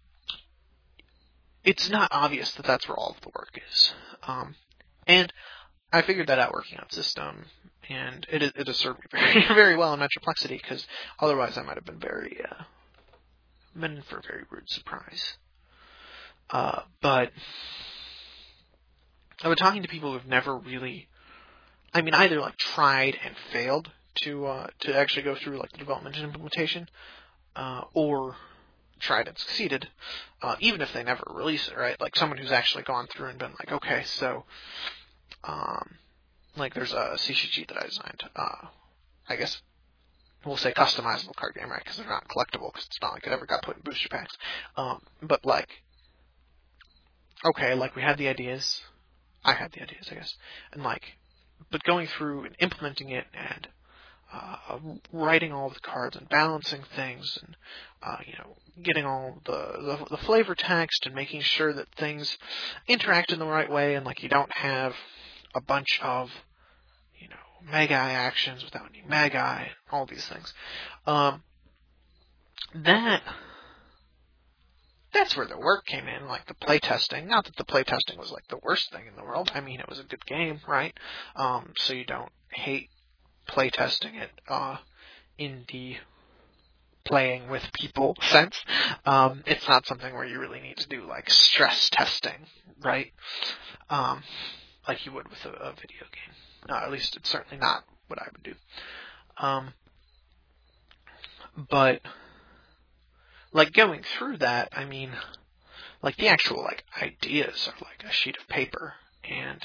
it's not obvious that that's where all of the work is. Um, and I figured that out working on System, and it it has served me very very well in Metroplex, because otherwise I might have been very uh, been in for a very rude surprise. Uh, but I've been talking to people who've never really, I mean, either like tried and failed to uh, to actually go through like the development and implementation, uh, or tried and succeeded, uh, even if they never release it, right? Like someone who's actually gone through and been like, okay, so, um, like there's a C C G that I designed, uh, I guess we'll say customizable card game, right? Because they're not collectible, because it's not like it ever got put in booster packs. Um, but like, okay, like we had the ideas, I had the ideas, I guess, and like, but going through and implementing it and uh, writing all the cards and balancing things and uh, you know, getting all the, the the flavor text and making sure that things interact in the right way, and like you don't have a bunch of, you know, Magi actions without any Magi, all these things. Um, that that's where the work came in, like the playtesting. Not that the playtesting was like the worst thing in the world. I mean, it was a good game, right? Um, so you don't hate playtesting it uh, in the playing with people sense. Um, it's not something where you really need to do like stress testing, right? Um, like you would with a, a video game. No, at least it's certainly not what I would do. Um, but like going through that, I mean, like the actual like ideas are like a sheet of paper and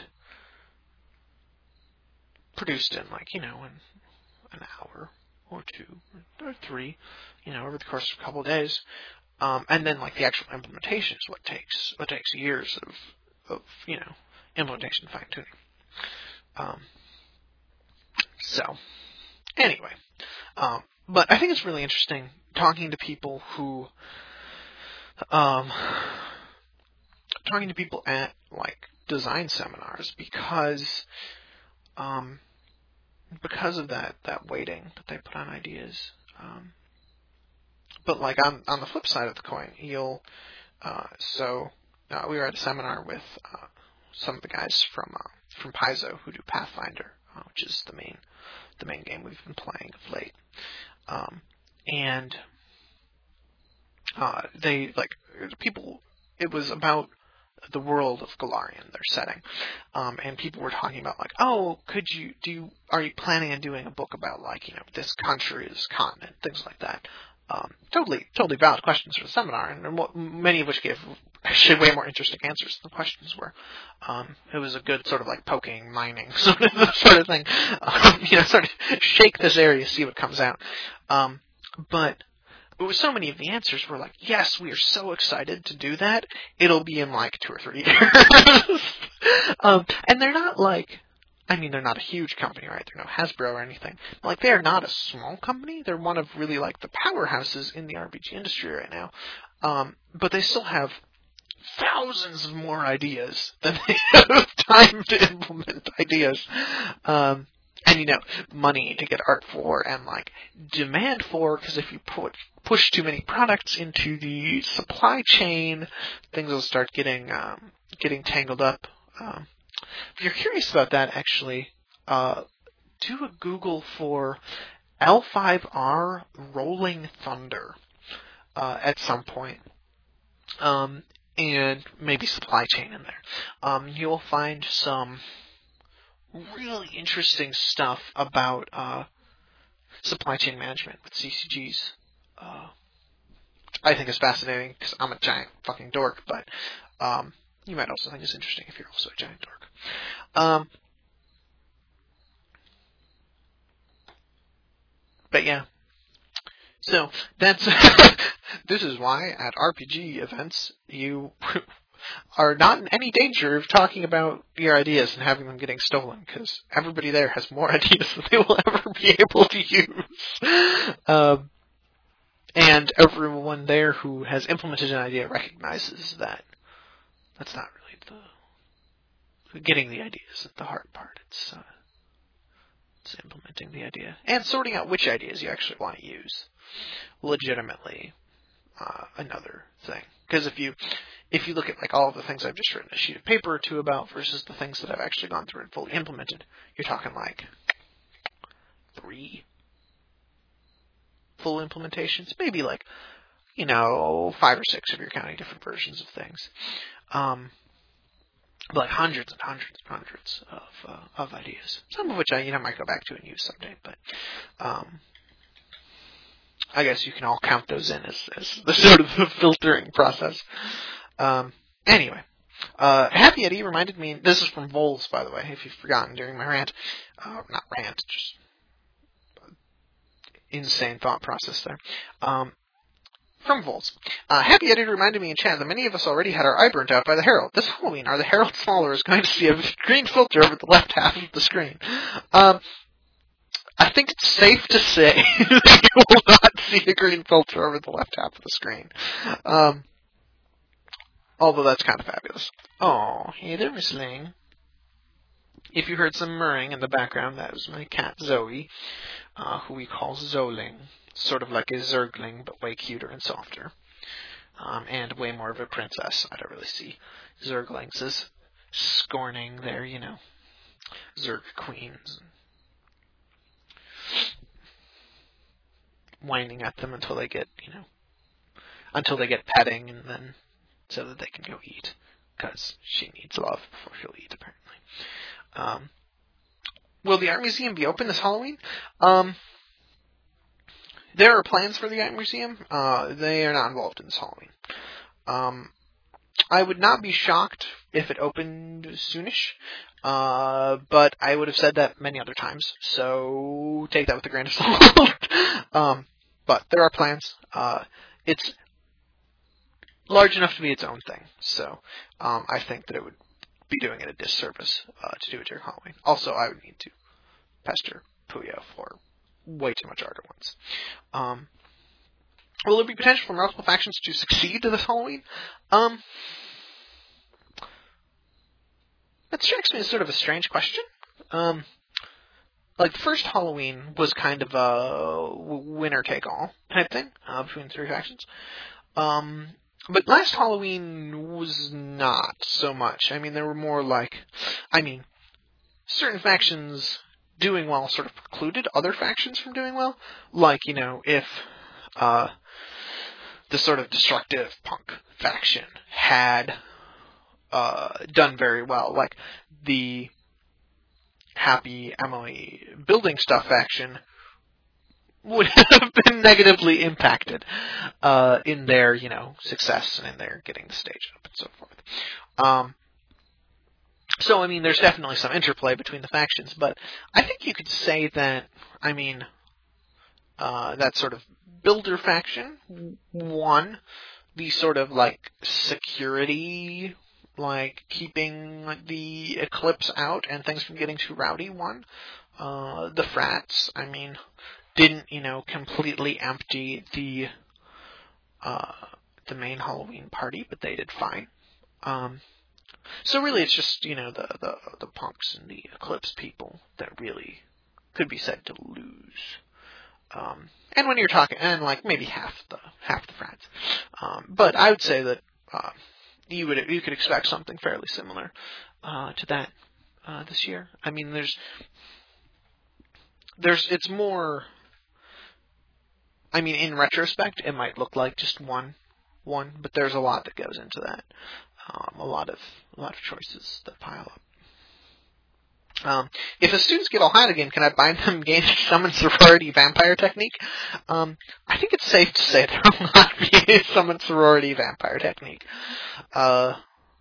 produced in like, you know, in an hour or two or three, you know, over the course of a couple of days. Um, and then like the actual implementation is what takes what takes years of of, you know, implementation fine tuning. Um, so anyway, um, but I think it's really interesting talking to people who, um, talking to people at like design seminars, because, um, because of that, that weighting that they put on ideas. Um, but like on, on the flip side of the coin, you'll, uh, so, uh, we were at a seminar with, uh, some of the guys from, uh, from Paizo who do Pathfinder, uh, which is the main, the main game we've been playing of late. Um, and, uh, they, like, people, it was about the world of Golarion, their setting. Um, and people were talking about like, oh, could you, do you, are you planning on doing a book about like, you know, this country, this continent, things like that. Um, totally, totally valid questions for the seminar, and what, many of which gave actually way more interesting answers than the questions were. Um, it was a good sort of like poking, mining sort of, sort of thing. Um, you know, sort of shake this area, see what comes out. Um, but But with so many of the answers were like, yes, we are so excited to do that. It'll be in like two or three years. um, and they're not like, I mean, they're not a huge company, right? They're no Hasbro or anything. But like, they're not a small company. They're one of really like the powerhouses in the R P G industry right now. Um, but they still have thousands of more ideas than they have time to implement ideas. Um, And, you know, money to get art for, and, like, demand for, because if you put, push too many products into the supply chain, things will start getting, um, getting tangled up. Um, if you're curious about that, actually, uh, do a Google for L five R Rolling Thunder, uh, at some point. Um, and maybe supply chain in there. Um, you'll find some really interesting stuff about uh, supply chain management with C C Gs. Uh, I think is fascinating because I'm a giant fucking dork, but um, you might also think it's interesting if you're also a giant dork. Um, but yeah, so that's this is why at R P G events you are not in any danger of talking about your ideas and having them getting stolen, because everybody there has more ideas than they will ever be able to use. Um, and everyone there who has implemented an idea recognizes that that's not really the getting the ideas is the hard part. It's uh, It's implementing the idea. And sorting out which ideas you actually want to use. Legitimately, uh, another thing. Because if you if you look at like all of the things I've just written a sheet of paper or two about versus the things that I've actually gone through and fully implemented, you're talking like three full implementations. Maybe like, you know, five or six if you're counting different versions of things. Um, like hundreds and hundreds and hundreds of uh, of ideas. Some of which I you know might go back to and use someday, but um, I guess you can all count those in as, as the sort of filtering process. Um, anyway, uh, Happy Eddie reminded me. This is from Voles, by the way, if you've forgotten during my rant. Uh, not rant, just insane thought process there. Um, From Voles. Uh, Happy Eddie reminded me in chat that many of us already had our eye burnt out by the Herald. This Halloween, are the Herald followers going to see a green filter over the left half of the screen? Um, I think it's safe to say that you will not see a green filter over the left half of the screen. Um, although that's kind of fabulous. Oh, hey there, Miss Ling. If you heard some murring in the background, that was my cat Zoe, uh, who we call Zoling. Sort of like a Zergling, but way cuter and softer. Um, and way more of a princess. I don't really see Zerglings as scorning their, you know, Zerg queens. Whining at them until they get, you know, until they get petting, and then so that they can go eat. Because she needs love before she'll eat, apparently. Um, will the Art Museum be open this Halloween? Um... There are plans for the Art Museum. Uh, they are not involved in this Halloween. Um, I would not be shocked if it opened soonish, uh, but I would have said that many other times, so take that with a grain of salt. um, but there are plans. Uh, it's large enough to be its own thing, so um, I think that it would be doing it a disservice uh, to do it during Halloween. Also, I would need to pester Puyo for way too much art at once. Um, will there be potential for multiple factions to succeed this Halloween? Um, that strikes me as sort of a strange question. Um, like, the first Halloween was kind of a winner-take-all type thing uh, between three factions. Um, but last Halloween was not so much. I mean, there were more like, I mean, certain factions doing well sort of precluded other factions from doing well. Like, you know, if uh, the sort of destructive punk faction had uh, done very well, like the Happy Emily building stuff faction would have been negatively impacted uh, in their, you know, success and in their getting the stage up and so forth. Um, So, I mean, there's definitely some interplay between the factions, but I think you could say that, I mean, uh, that sort of builder faction won the sort of, like, security, like, keeping the Eclipse out and things from getting too rowdy one. Uh, the Frats, I mean, didn't, you know, completely empty the, uh, the main Halloween party, but they did fine. Um, So really, it's just, you know, the, the the punks and the Eclipse people that really could be said to lose. Um, and when you're talking, and like maybe half the half the frats, um, but I would say that uh, you would you could expect something fairly similar uh, to that uh, this year. I mean, there's there's it's more. I mean, in retrospect, it might look like just one one, but there's a lot that goes into that. Um, a lot of a lot of choices that pile up. Um, if the students get all hot again, can I bind them against summon sorority vampire technique? Um, I think it's safe to say there will not be a summon sorority vampire technique. Uh,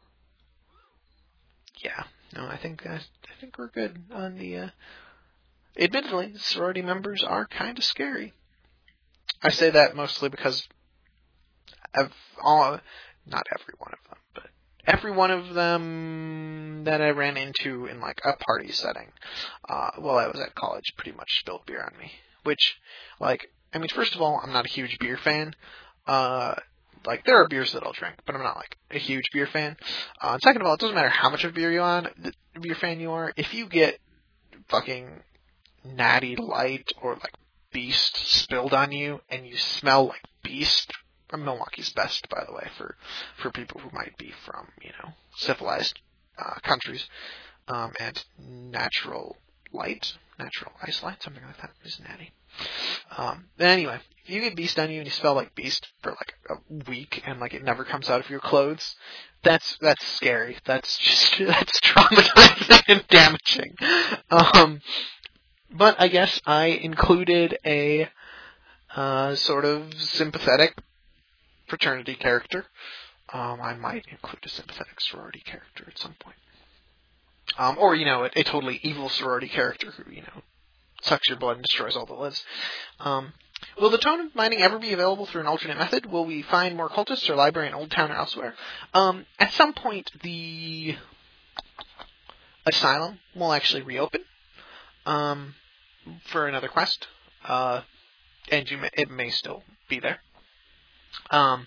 yeah, no, I think uh, I think we're good on the. Uh, admittedly, sorority members are kind of scary. I say that mostly because of all, not every one of them, but every one of them that I ran into in like a party setting uh, while I was at college pretty much spilled beer on me. Which, like, I mean, first of all, I'm not a huge beer fan. Uh, like, there are beers that I'll drink, but I'm not like a huge beer fan. Uh, and second of all, it doesn't matter how much of beer you on, the beer fan you are. If you get fucking Natty Light or like Beast spilled on you and you smell like Beast, Milwaukee's best, by the way, for, for people who might be from, you know, civilized uh, countries, um, and Natural Light, Natural Ice Light, something like that is Natty. Um, but anyway, if you get Beast on you and you smell like Beast for like a week and like it never comes out of your clothes, that's that's scary. That's just that's traumatizing and damaging. Um, but I guess I included a uh, sort of sympathetic fraternity character. Um, I might include a sympathetic sorority character at some point. Um, or, you know, a, a totally evil sorority character who, you know, sucks your blood and destroys all that lives. Um, will the Tome of Mining ever be available through an alternate method? Will we find more cultists or library in Old Town or elsewhere? Um, at some point, the Asylum will actually reopen um, for another quest. Uh, and you may, it may still be there. Um,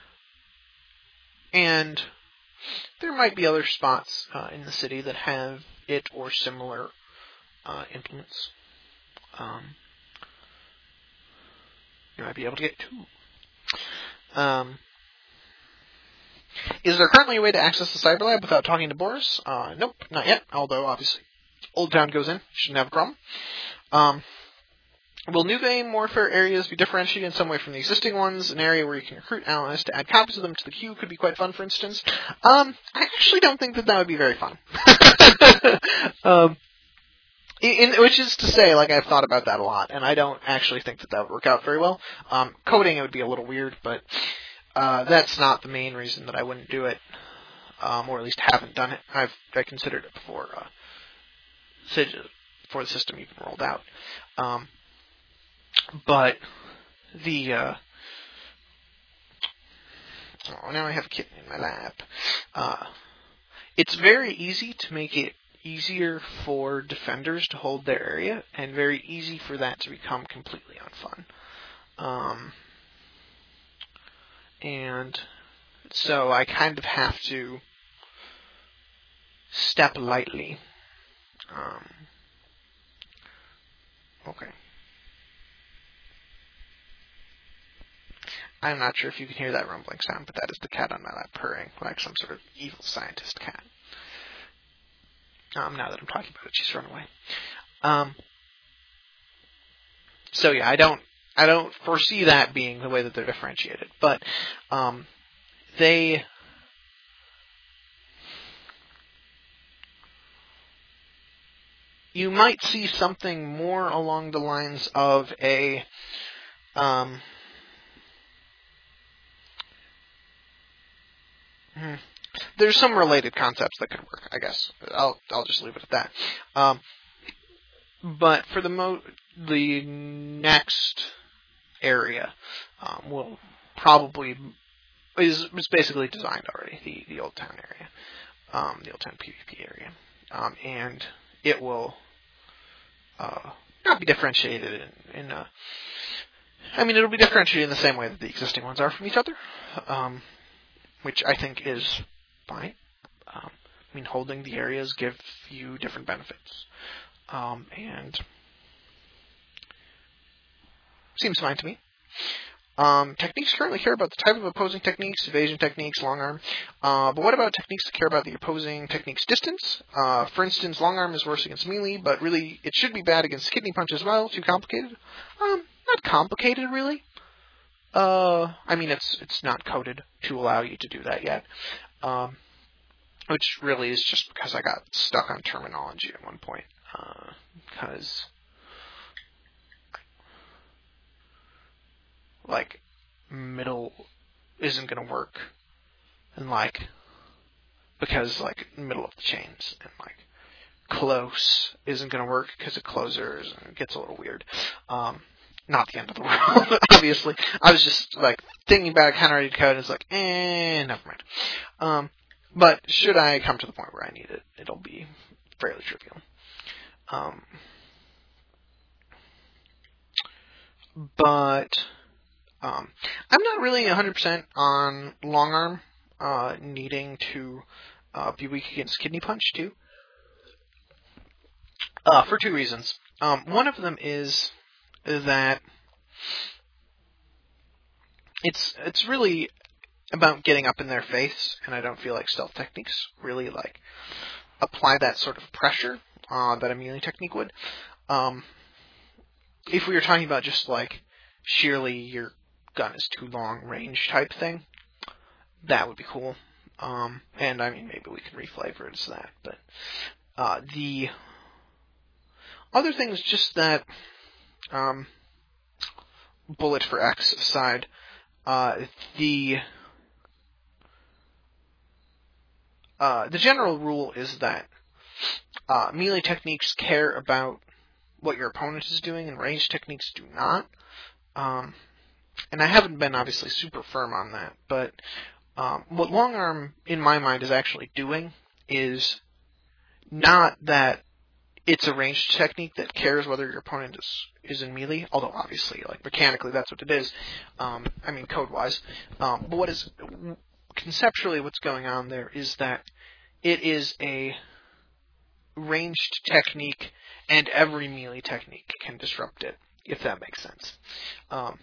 and there might be other spots uh, in the city that have it or similar uh, implements. Um, you might be able to get two. Um, is there currently a way to access the Cyberlab without talking to Boris? Uh, nope, not yet. Although, obviously, Old Town goes in. Shouldn't have a problem. Um, will New Game warfare areas be differentiated in some way from the existing ones? An area where you can recruit allies to add copies of them to the queue could be quite fun, for instance. Um, I actually don't think that that would be very fun. um, In, which is to say, like, I've thought about that a lot, and I don't actually think that that would work out very well. Um, coding, it would be a little weird, but uh, that's not the main reason that I wouldn't do it, um, or at least haven't done it. I've I considered it before, uh, before the system even rolled out. Um, but the uh, oh, now I have a kitten in my lap. Uh, it's very easy to make it easier for defenders to hold their area, and very easy for that to become completely unfun. Um, and so I kind of have to step lightly. Um, okay. I'm not sure if you can hear that rumbling sound, but that is the cat on my lap purring, like some sort of evil scientist cat. Um, now that I'm talking about it, she's run away. Um, so yeah, I don't, I don't foresee that being the way that they're differentiated, but um, they, you might see something more along the lines of a, um, hmm, there's some related concepts that could work, I guess. I'll I'll just leave it at that. Um, but for the mo the next area um, will probably is is basically designed already. The the Old Town area, um, the Old Town PvP area, um, and it will uh, not be differentiated in. in uh, I mean, it'll be differentiated in the same way that the existing ones are from each other, um, which I think is fine. Um, I mean, holding the areas give you different benefits. Um, and seems fine to me. Um, techniques currently care about the type of opposing techniques, evasion techniques, long arm. Uh, but what about techniques that care about the opposing technique's distance? Uh, for instance, long arm is worse against melee, but really it should be bad against kidney punch as well. Too complicated? Um, not complicated, really. Uh, I mean, it's it's not coded to allow you to do that yet. Um, which really is just because I got stuck on terminology at one point. Uh, because, like, middle isn't going to work. And, like, because, like, middle of the chains. And, like, close isn't going to work because of closers, and it gets a little weird. Um, not the end of the world, obviously. I was just, like, thinking about it, kind of ready to code, and it's like, eh, never mind. Um, but should I come to the point where I need it, it'll be fairly trivial. Um, but um, I'm not really one hundred percent on long arm uh, needing to uh, be weak against kidney punch, too. Uh, for two reasons. Um, one of them is that it's it's really about getting up in their face, and I don't feel like stealth techniques really like apply that sort of pressure uh, that a melee technique would. Um, if we were talking about just like sheerly your gun is too long range type thing, that would be cool. Um, and I mean, maybe we can reflavor it as that. But uh, the other thing is just that um, bullet for X aside, uh, the uh, the general rule is that uh, melee techniques care about what your opponent is doing, and range techniques do not. Um, and I haven't been obviously super firm on that, but um, what long arm in my mind is actually doing is not that it's a ranged technique that cares whether your opponent is, is in melee, although obviously, like, mechanically that's what it is. Um, I mean, code-wise. Um, but what is, conceptually what's going on there is that it is a ranged technique, and every melee technique can disrupt it, if that makes sense. Um,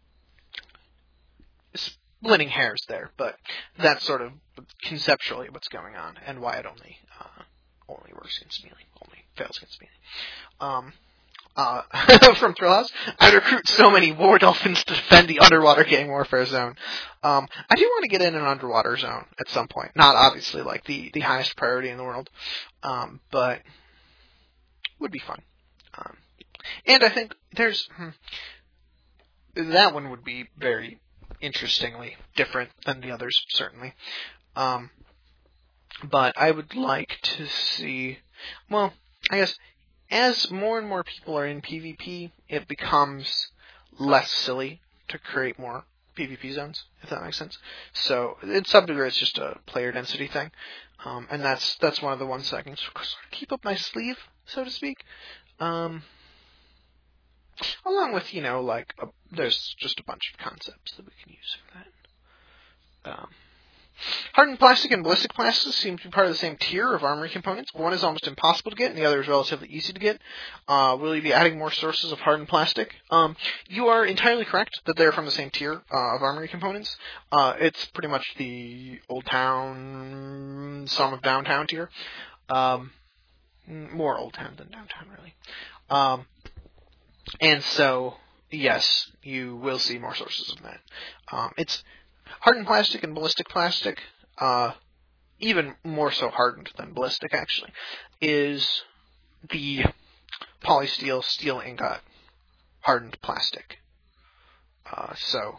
splitting hairs there, but that's sort of conceptually what's going on, and why it only uh, only works against melee, only fails against melee. Um, uh, from Thrill House, I recruit so many war dolphins to defend the underwater gang warfare zone. Um, I do want to get in an underwater zone at some point. Not obviously like the, the highest priority in the world, um, but would be fun. Um, and I think there's hmm, that one would be very interestingly different than the others, certainly. Um, but I would like to see, well, I guess as more and more people are in PvP, it becomes less silly to create more PvP zones, if that makes sense. So, in some degree, it's just a player density thing. Um, and that's that's one of the ones that I can sort of keep up my sleeve, so to speak. Um, along with, you know, like, a, there's just a bunch of concepts that we can use for that. Um, Hardened plastic and ballistic plastic seem to be part of the same tier of armory components. One is almost impossible to get, and the other is relatively easy to get. Uh, will you be adding more sources of hardened plastic? Um, you are entirely correct that they're from the same tier uh, of armory components. Uh, it's pretty much the Old Town, some of Downtown tier. Um, more Old Town than Downtown, really. Um, and so, yes, you will see more sources of that. Um, it's hardened plastic and ballistic plastic, uh, even more so hardened than ballistic, actually, is the polysteel steel ingot hardened plastic. Uh, so,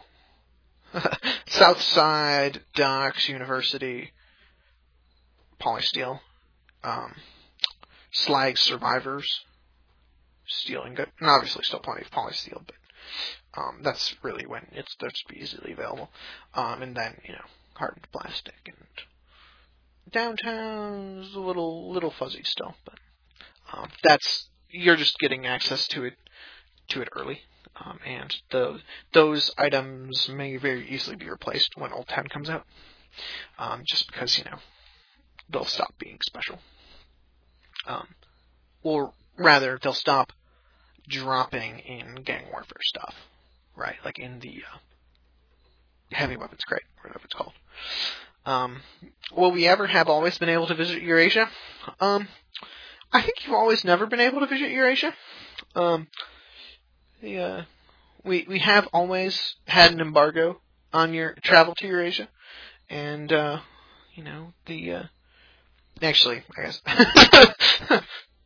Southside, Docks, University, polysteel, um, Slag Survivors, steel ingot, and obviously still plenty of polysteel, but Um, that's really when it's that's easily available. Um, and then, you know, hardened plastic. And downtown is a little little fuzzy still, but um, that's you're just getting access to it to it early. Um, and the those items may very easily be replaced when Old Town comes out. Um, just because, you know, they'll stop being special. Um, or rather, they'll stop dropping in gang warfare stuff. Right, like in the uh, heavy weapons crate, or whatever it's called. Um, will we ever have always been able to visit Eurasia? Um, I think you've always never been able to visit Eurasia. Um, the, uh, we we have always had an embargo on your travel to Eurasia, and uh, you know the uh, actually I guess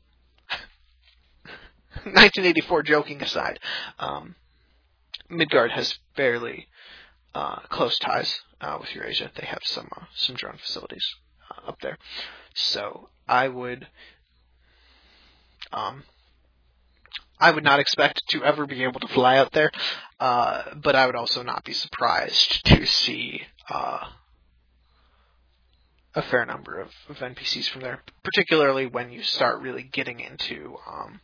nineteen eighty-four. Joking aside. Um, Midgard has fairly uh, close ties uh, with Eurasia. They have some uh, some drone facilities uh, up there, so I would um, I would not expect to ever be able to fly out there, uh, but I would also not be surprised to see uh, a fair number of, of N P Cs from there, particularly when you start really getting into um,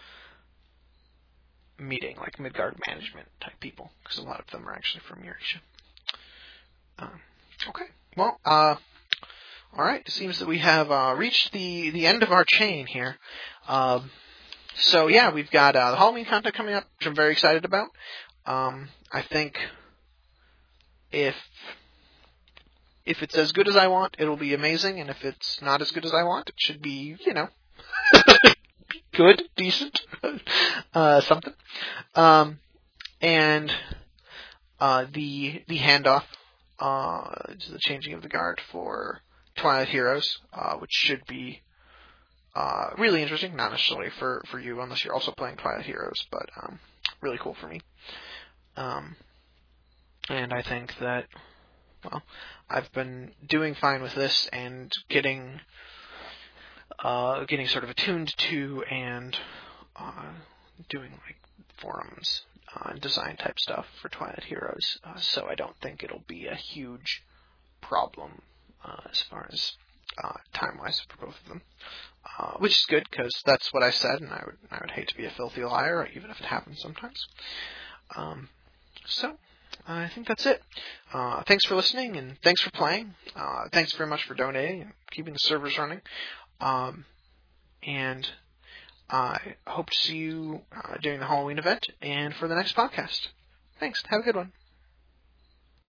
meeting like Midgard management type people, because a lot of them are actually from Eurasia. Um, okay, well, uh, all right. It seems that we have uh, reached the, the end of our chain here. Um, so yeah, we've got uh, the Halloween content coming up, which I'm very excited about. Um, I think if if it's as good as I want, it'll be amazing, and if it's not as good as I want, it should be, you know, good, decent, uh, something. Um, and uh, the the handoff, uh, the changing of the guard for Twilight Heroes, uh, which should be uh, really interesting. Not necessarily for, for you, unless you're also playing Twilight Heroes, but um, really cool for me. Um, and I think that, well, I've been doing fine with this and getting uh, getting sort of attuned to and uh, doing like forums uh, and design type stuff for Twilight Heroes. Uh, so I don't think it'll be a huge problem uh, as far as uh, time-wise for both of them. Uh, which is good, because that's what I said, and I would I would hate to be a filthy liar, even if it happens sometimes. Um, so, I think that's it. Uh, thanks for listening, and thanks for playing. Uh, thanks very much for donating and keeping the servers running. Um, and I hope to see you uh, during the Halloween event and for the next podcast. Thanks. Have a good one.